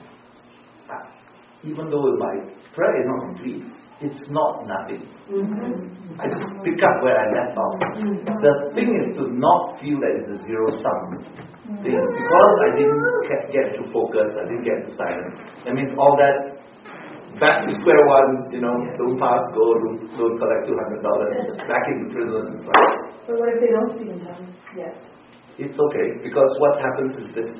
even though my prayer is not complete, it's not nothing. I just pick up where I left off. The thing is to not feel that it's a zero-sum thing. Because I didn't get to focus, I didn't get to silence. That means all that back to square one, don't pass, go, don't collect $200, back into prison. So what if they don't speak in tongues yet? It's okay, because what happens is this,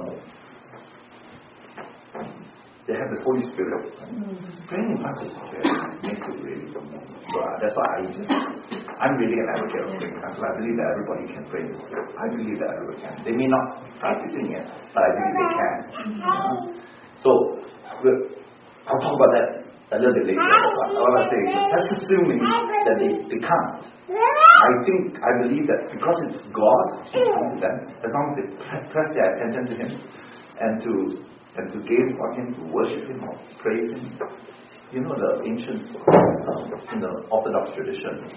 they have the Holy Spirit. Praying in tongues makes it really. So that's why I'm really an advocate of praying in tongues. I believe that everybody can pray in the Spirit. I believe that everybody can. They may not be practicing it, but I believe they can. So I'll talk about that a little bit later. But all I'm saying is that's assuming that they can't. I believe that because it's God who's coming to them, as long as they press their attention to Him and to gaze upon Him, to worship Him or praise Him. The ancients in the Orthodox tradition,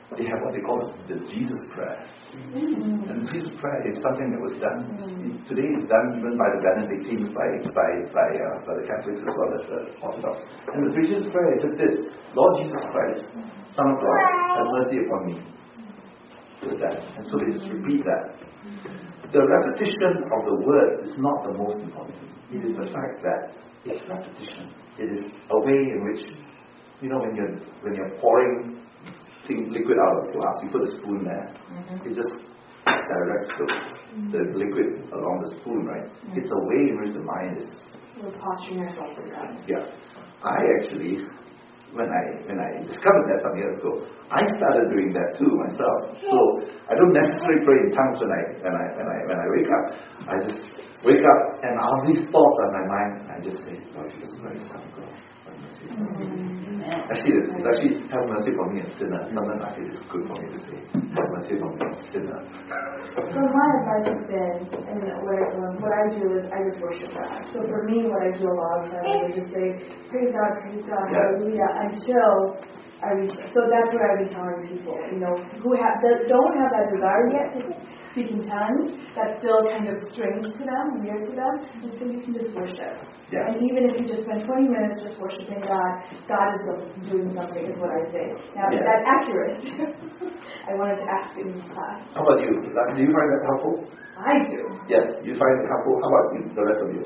they have what they call the Jesus prayer. And the Jesus prayer is something that was done. Today it's done even by the Benedictines, by the Catholics as well as the Orthodox. And the Jesus prayer is just this: Lord Jesus Christ, Son of God, have mercy upon me. Just that. And so they just repeat that. The repetition of the words is not the most important. It is the fact that it's repetition. It is a way in which, when you're pouring liquid out of a glass, you put a spoon there. It just directs the liquid along the spoon, right? It's a way in which the mind is. We're posturing ourselves to God. Yeah. I actually, when I discovered that some years ago, I started doing that too myself. So I don't necessarily pray in tongues when I wake up. I just wake up and all these thoughts on my mind, I just say, Lord Jesus Christ, Son of God, have mercy upon me. Actually, it's actually have mercy upon me, a sinner. Sometimes I feel it's good for me to say, have mercy upon me, a sinner. So my advice has been, and what I do is I just worship God. So for me, what I do a lot of times, I would just say, praise God, hallelujah, until I reach. So that's what I be telling people, who don't have that desire yet to speak in tongues. That's still kind of strange to them, weird to them. And so you can just worship. Yeah. And even if you just spend 20 minutes just worshiping God, God is doing something, is what I say. Now, is that accurate? I wanted to ask in this class. How about you? Do you find that helpful? I do. Yes, you find it helpful. How about you, the rest of you?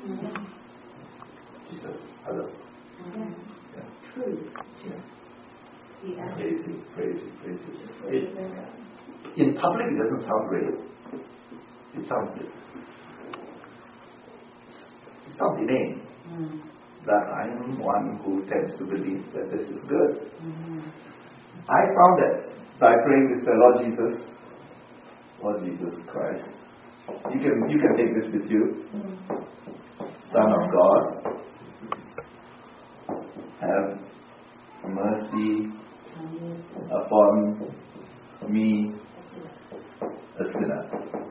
Jesus, hello. Yeah. True. Yeah. Praise you. In public, it doesn't sound great. It sounds good. It sounds inane. That I am one who tends to believe that this is good. I found that by praying with the Lord Jesus Christ, you can take this with you. Son of God, have mercy upon me, a sinner.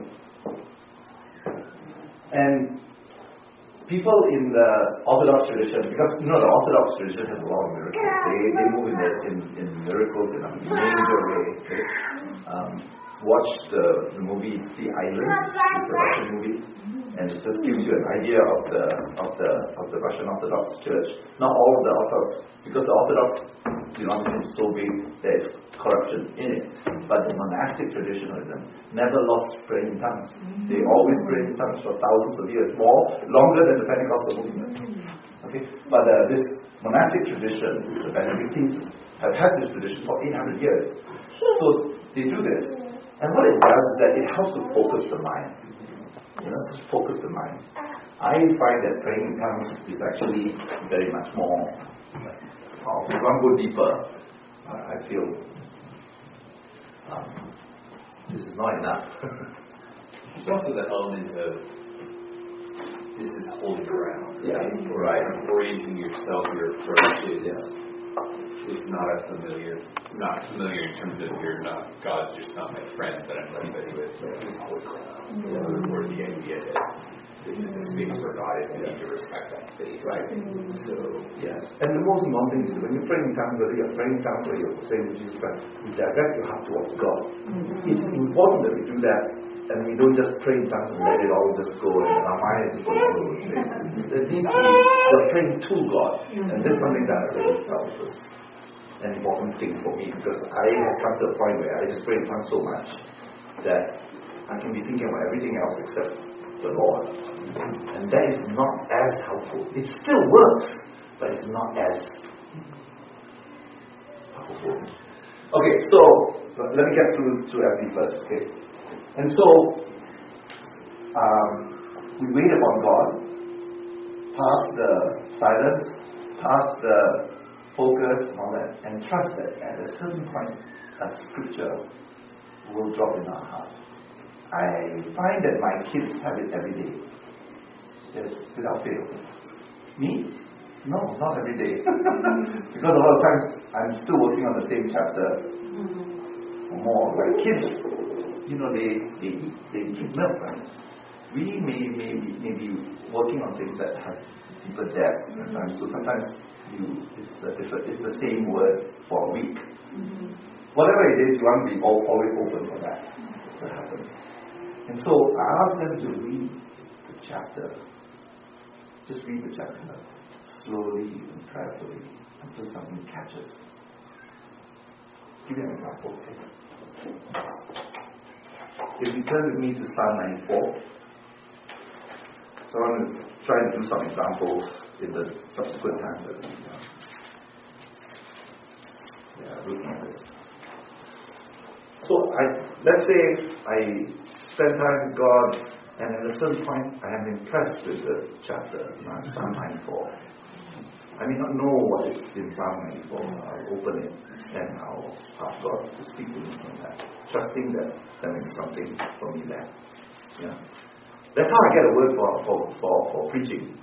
And people in the Orthodox tradition, because the Orthodox tradition has a lot of miracles. They move in miracles in a major way. Okay? Watch the movie The Island. It's a Russian movie, and it just gives you an idea of the Russian Orthodox Church. Not all of the Orthodox, because the Orthodox denomination is so big, there is corruption in it. But the monastic traditionalism never lost praying in tongues. They always prayed in tongues for thousands of years, longer than the Pentecostal movement. Okay, but this monastic tradition, the Benedictines have had this tradition for 800 years. So they do this, and what it does is that it helps to focus the mind. Just focus the mind. I find that praying in tongues is actually very much more. If one go deeper, I feel this is not enough. There's also the element of this is holy ground. Right. Orienting yourself, your approach is it's not familiar in terms of God's just not my friend that I'm buddy with. This is holy ground. Or the idea that this is a space where God is, and you need to respect that space. Right. So yes. And the most important thing is when you're praying in tongues, whether you're praying in tongues or you're saying to Jesus Christ, you direct your heart towards God. It's important that we do that, and we don't just pray in tongues and let it all just go and our mind is just going all over the place. It needs to be, we're praying to God. And this is something that I really felt was an important thing for me, because I had come to a point where I just pray in tongues so much that I can be thinking about everything else except the Lord. And that is not as helpful. It still works, but it's not as powerful. Okay, so let me get through everything first, okay? And so we wait upon God, past the silence, past the focus and all that, and trust that at a certain point a scripture will drop in our heart. I find that my kids have it every day. Yes, without fail. Me? No, not every day. Because a lot of times I'm still working on the same chapter or more. Like kids, they eat milk, right? We may be working on things that have deeper depth sometimes. So sometimes it's the same word for a week. whatever it is, you want to be always open for that to happen. And so I asked them to read the chapter. Just read the chapter slowly and prayerfully until something catches. Give you an example. If you turn with me to Psalm 94, so I'm going to try and do some examples in the subsequent times that we looking at this. So let's say I spend time with God, and at a certain point I am impressed with the chapter, Psalm 94. I may not know what is in Psalm 94. I'll open it and I'll ask God to speak to me from that, trusting that there may be something for me there. Yeah. That's how I get a word for preaching.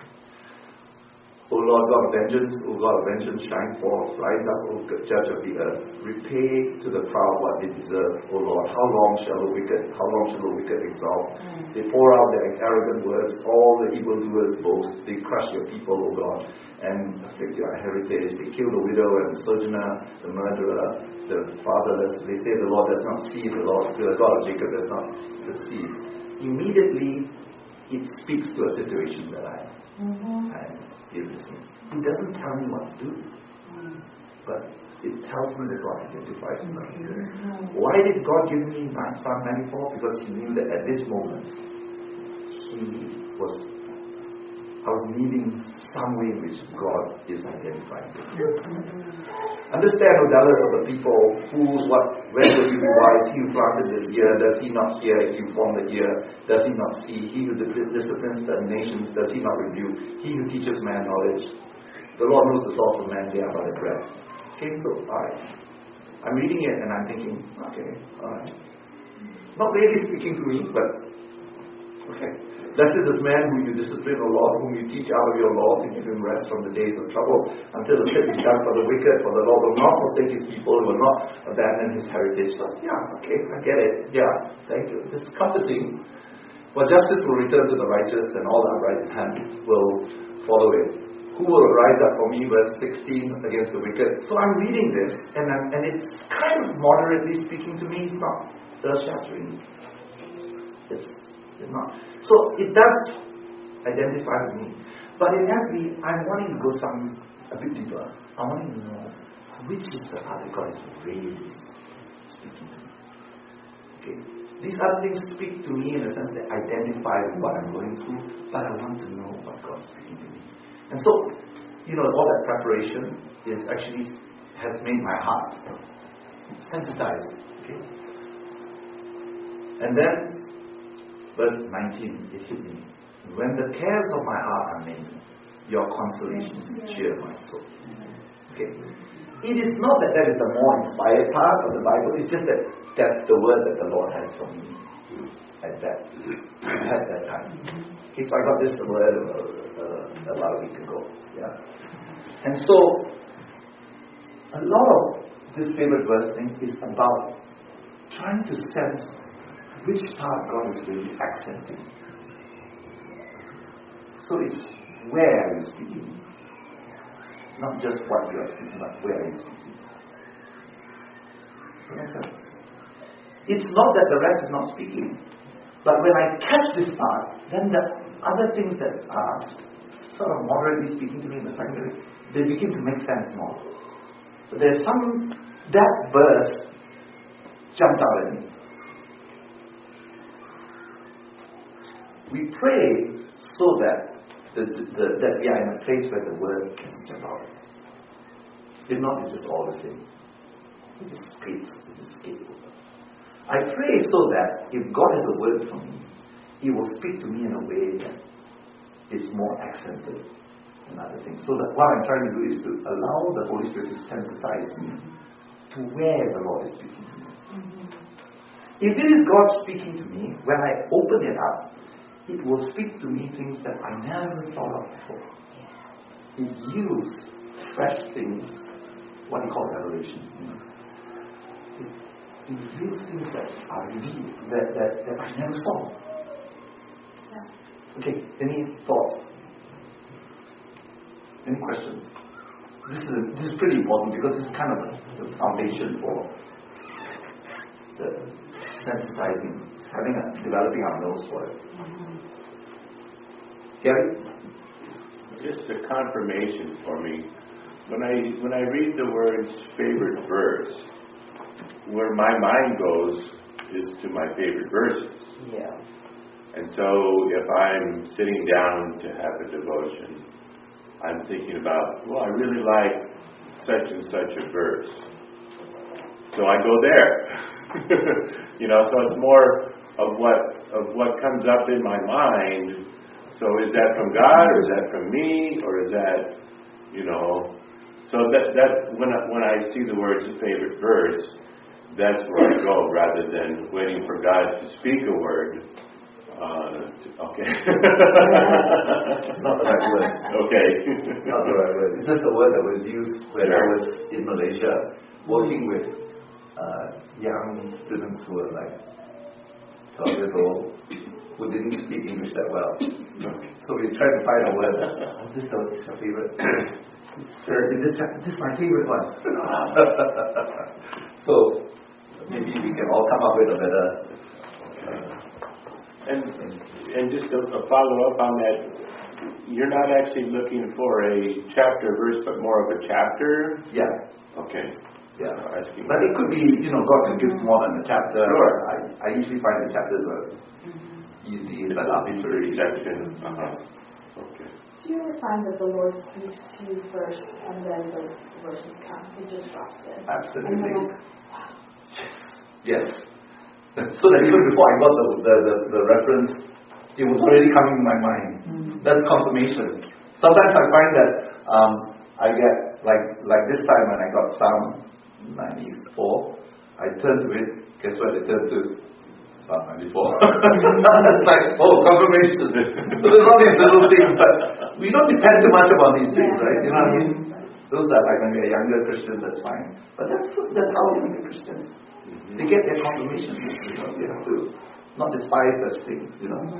O Lord God of vengeance, O God of vengeance, shine forth, rise up, O judge of the earth, repay to the proud what they deserve, O Lord. How long shall the wicked exalt? They pour out their arrogant words, all the evildoers boast, they crush your people, O God, and afflict your heritage. They kill the widow and the sojourner, the murderer, the fatherless. They say the Lord does not see, the God of Jacob does not perceive. Immediately, it speaks to a situation that I am listening. It doesn't tell me what to do, but it tells me that God identifies me. Why did God give me Psalm 94? Because He knew that at this moment, I was needing some way in which God is identifying me. Understand, O doubters of the people, fools, when will you be wise? He who planted the ear, does he not hear? He who formed the ear, does he not see? He who disciplines the nations, does he not rebuke? He who teaches man knowledge. The Lord knows the thoughts of man, they are by the breath. Okay, so I'm reading it and I'm thinking, okay, alright. Not really speaking to me, but okay. Blessed is the man whom you discipline, O Lord, whom you teach out of your law, to give him rest from the days of trouble, until the pit is done for the wicked, for the Lord will not forsake his people, will not abandon his heritage. So, yeah, okay, I get it. Yeah, thank you. This is comforting. For justice will return to the righteous, and all the upright in hand will follow it. Who will rise up for me, verse 16, against the wicked? So I'm reading this, and it's kind of moderately speaking to me. It's not earth-shattering. It's not. So it does identify with me. But in every, I'm wanting to go a bit deeper. I want to know which is the part that God is really speaking to me. Okay. These other things speak to me in a sense that identify with what I'm going through, but I want to know what God is speaking to me. And so, all that preparation has made my heart sensitized. Okay. And then verse 19, it hit me. When the cares of my heart are many, your consolations cheer my soul. Okay. It is not that is the more inspired part of the Bible. It's just that that's the word that the Lord has for me at that time. Okay, so I got this word about a week ago. Yeah. And so, a lot of this favorite verse thing is about trying to sense which part God is really accenting. So it's where are you speaking? Not just what you are speaking, but where are you speaking? Does that make sense? It's not that the rest is not speaking. But when I catch this part, then the other things that are sort of moderately speaking to me in the secondary, they begin to make sense more. But there's that verse jumped out at me. We pray so that that we are in a place where the word can jump out. If not, it's just all the same. It just escapes over. I pray so that if God has a word for me, He will speak to me in a way that is more accented than other things. So that what I'm trying to do is to allow the Holy Spirit to sensitize me to where the Lord is speaking to me. If it is God speaking to me, when I open it up, it will speak to me things that I never thought of before. It yields fresh things, what you call revelation. It reveals things that are revealed, that I never saw. Yeah. Okay, any thoughts? Any questions? This is pretty important because this is kind of the foundation for the sensitizing, developing our nose for it. Gary? Just a confirmation for me. When I read the words favorite verse, where my mind goes is to my favorite verses. Yeah. And so if I'm sitting down to have a devotion, I'm thinking about, well, I really like such and such a verse. So I go there. So it's more of what comes up in my mind. So is that from God, or is that from me, or is that, so that when I see the words favorite verse, that's where I go, rather than waiting for God to speak a word. Okay. Not the right word. Okay. Not the right word. It's just a word that was used when I was in Malaysia, working with young students who were like 12 years old, who didn't speak English that well. So we tried to find a word. This is your favorite. This is my favorite one. So maybe we can all come up with a better. And just a follow-up on that, you're not actually looking for a chapter verse, but more of a chapter? Yeah. Okay. Yeah. But it could be, God can give more than a chapter. Sure. I usually find the chapters are easy, but arbitrary section. Okay. Do you ever find that the Lord speaks to you first and then the verses come? He just drops in. Absolutely. And you're like, wow. Yes. So that even before I got the reference, it was already coming in my mind. That's confirmation. Sometimes I find that I get, like this time when I got Psalm 94, I turned to it, guess what I turned to? Psalm 94. It's like, confirmation. So there's all these little things, but we don't depend too much upon these things, right? You know what I mean? Those are like when we're younger Christians, that's fine. But that's how younger Christians. They get their confirmation. They have to not despise such things,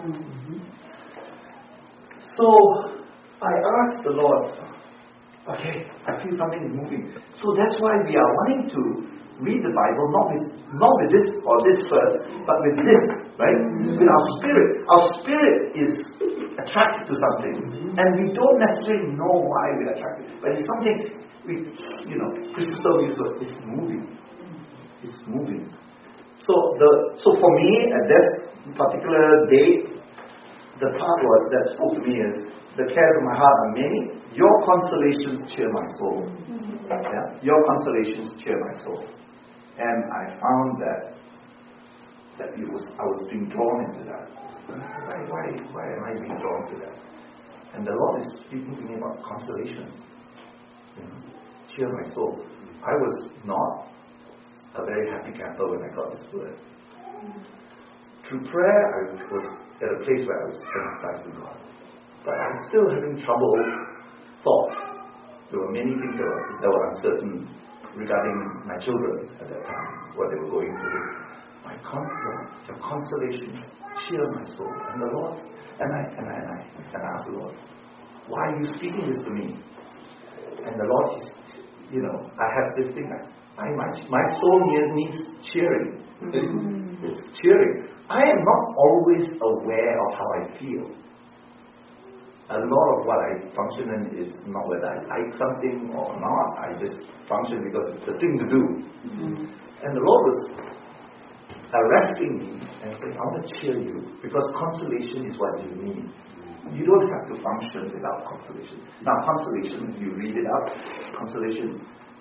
So I asked the Lord, okay, I feel something is moving. So that's why we are wanting to read the Bible, not with this or this verse, but with this, right? With our spirit. Our spirit is attracted to something, and we don't necessarily know why we're attracted. But it's something Christopher used to, it's moving. It's moving. So for me, at this particular day, the part that spoke to me is, the cares of my heart are many. Your consolations cheer my soul. Yeah? Your consolations cheer my soul. And I found that I was being drawn into that. And I said, why am I being drawn to that? And the Lord is speaking to me about consolations. Cheer my soul. I was not a very happy camper when I got this word. Through prayer, I was at a place where I was sensitized to God. But I was still having trouble thoughts. There were many things that were uncertain regarding my children at that time, what they were going through. Your consolations cheer my soul. And the Lord, and I asked the Lord, why are you speaking this to me? And the Lord is, I have this thing. My soul needs cheering. It's cheering. I am not always aware of how I feel. A lot of what I function in is not whether I like something or not. I just function because it's the thing to do. And the Lord was arresting me and saying, I want to cheer you because consolation is what you need. You don't have to function without consolation. Now, consolation, you read it out, consolation.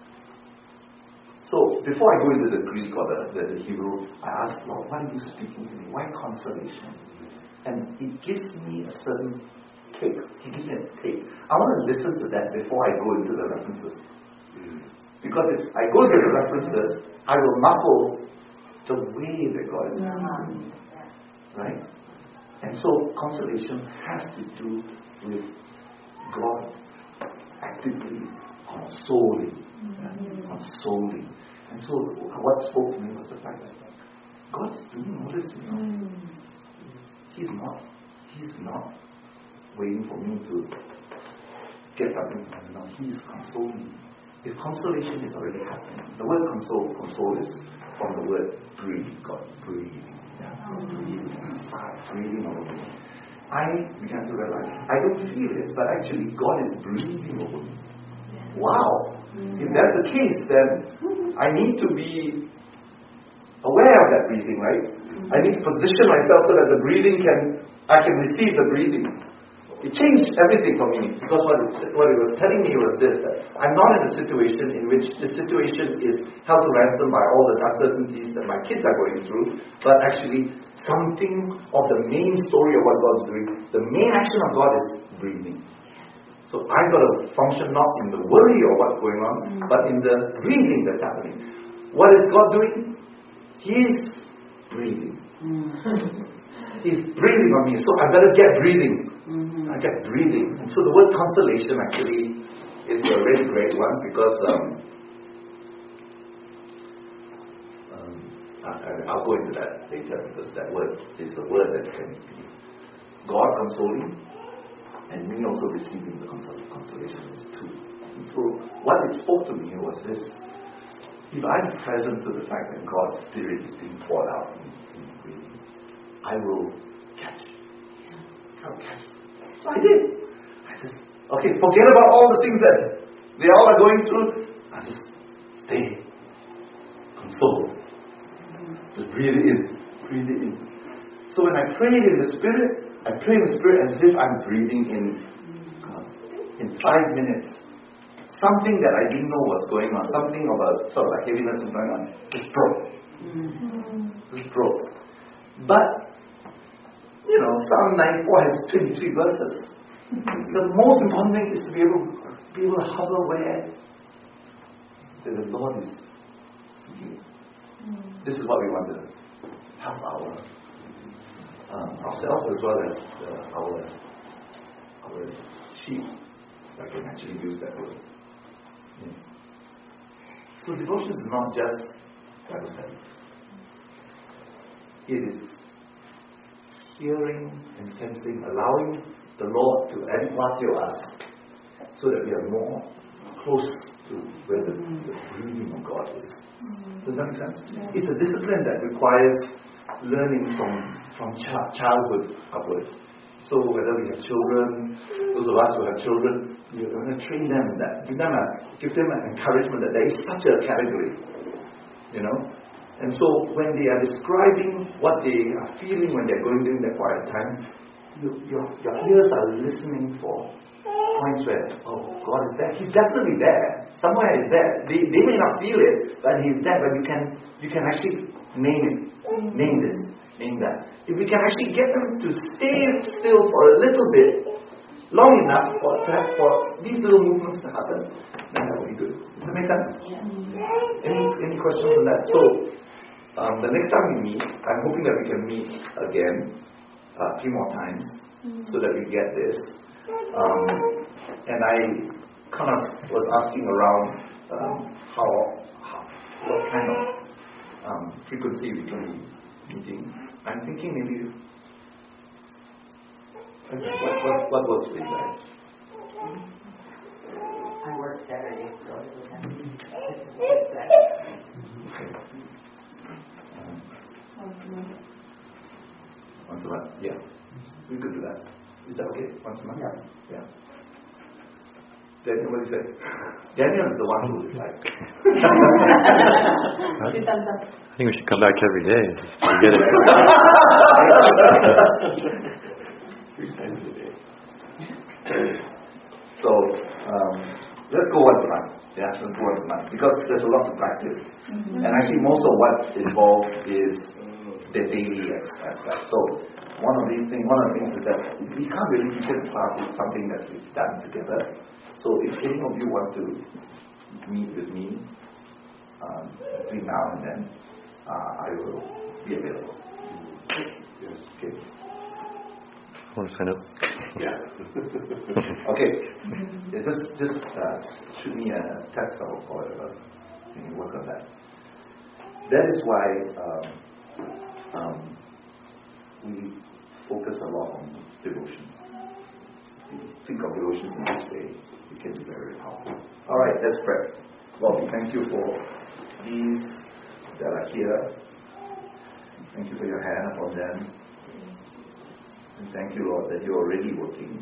So, before I go into the Greek or the Hebrew, I ask, Lord, why are you speaking to me? Why consolation? And it gives me a certain take. It gives me a take. I want to listen to that before I go into the references. Because if I go to the references, I will muffle the way that God is speaking. Right? And so, consolation has to do with God actively consoling. Consoling. And so what spoke to me was the fact that God's doing all this to me. He's not waiting for me to get something. No, He is consoling me. if consolation is already happening, the word console is from the word breathe, God breathe. Breathing over me. I began to realize I don't feel it, but actually God is breathing over me. Wow! If that's the case, then I need to be aware of that breathing, right? I need to position myself so that I can receive the breathing. It changed everything for me because what it was telling me was this: that I'm not in a situation in which the situation is held to ransom by all the uncertainties that my kids are going through, but actually something of the main story of what God's doing. The main action of God is breathing. So I've got to function not in the worry of what's going on, but in the breathing that's happening. What is God doing? He's breathing. He's breathing on me, so I better get breathing. I get breathing. And so the word consolation actually is a really great one because I'll go into that later because that word is a word that can be God consoling and me also receiving the consolation is two. And so what it spoke to me was this: if I'm present to the fact that God's Spirit is being poured out in breathing, I will catch it. I will catch it. So I did. I just, okay, forget about all the things that they all are going through. I just stay consoled. Just breathe it in. Breathe it in. So when I prayed in the Spirit, I pray in the Spirit as if I'm breathing in God. In 5 minutes, something that I didn't know was going on, something of a sort of a heaviness was going on, just broke. Just broke. But Psalm 94 has 23 verses. The most important thing is to be able to hover where the Lord is seeing. This is what we want to help ourselves as well as our sheep. I can actually use that word. Yeah. So devotion is not just Bible study. It is hearing and sensing, allowing the Lord to edify us so that we are more close to where the breathing of God is. Does that make sense? Yeah. It's a discipline that requires learning from childhood upwards. So whether we have children, those of us who have children, you're going to train them in that. Give them an encouragement that there is such a category. And so when they are describing what they are feeling when they're going during their quiet time, your ears are listening for points where, oh, God is there. He's definitely there. Somewhere He's there. They may not feel it, but He's there. But you can actually name it. Name this. Name that. If we can actually get them to stay still for a little bit, long enough for these little movements to happen, then that will be good. Does that make sense? Yeah. Any questions on that? So, the next time we meet, I'm hoping that we can meet again 3 more times so that we get this. And I kind of was asking around what kind of frequency we can be meeting. I'm thinking maybe what works for you guys? I work Saturday, so once a month? Yeah. We could do that. Is that okay? Once a month? Yeah. Daniel, what do you say? Daniel is the one who is like... 2 thumbs up. I think we should come back every day just to get it. 3 times a day. So, let's go once a month. Yeah, let's go once a month. Because there's a lot to practice. And actually most of what involves is the daily aspect. So, one of the things is that we can't really teach it in class. It's something that is done together. So if any of you want to meet with me between now and then, I will be available. Yes. Okay. Want to sign up? Yeah. Okay. Yeah, just shoot me a text or whatever. You can work on that. That is why we focus a lot on devotions. think of devotions in this way, it can be very powerful. All right, let's pray. Lord, we thank you for these that are here. Thank you for your hand upon them. And thank you, Lord, that you're already working.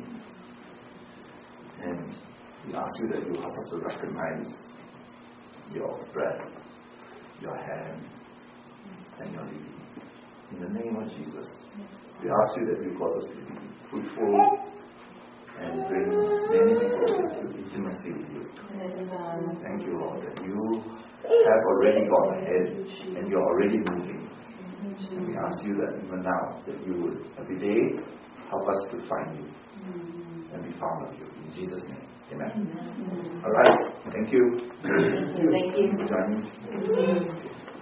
And we ask you that you help us to recognize your breath, your hand, and your leading. In the name of Jesus, we ask you that you cause us to be fruitful and bring many people into intimacy with you. Thank you, Lord, that you have already gone ahead and you're already moving. And we ask you that even now, that you would every day help us to find you and be found of you. In Jesus' name, amen. All right, thank you. Thank you. Thank you for joining.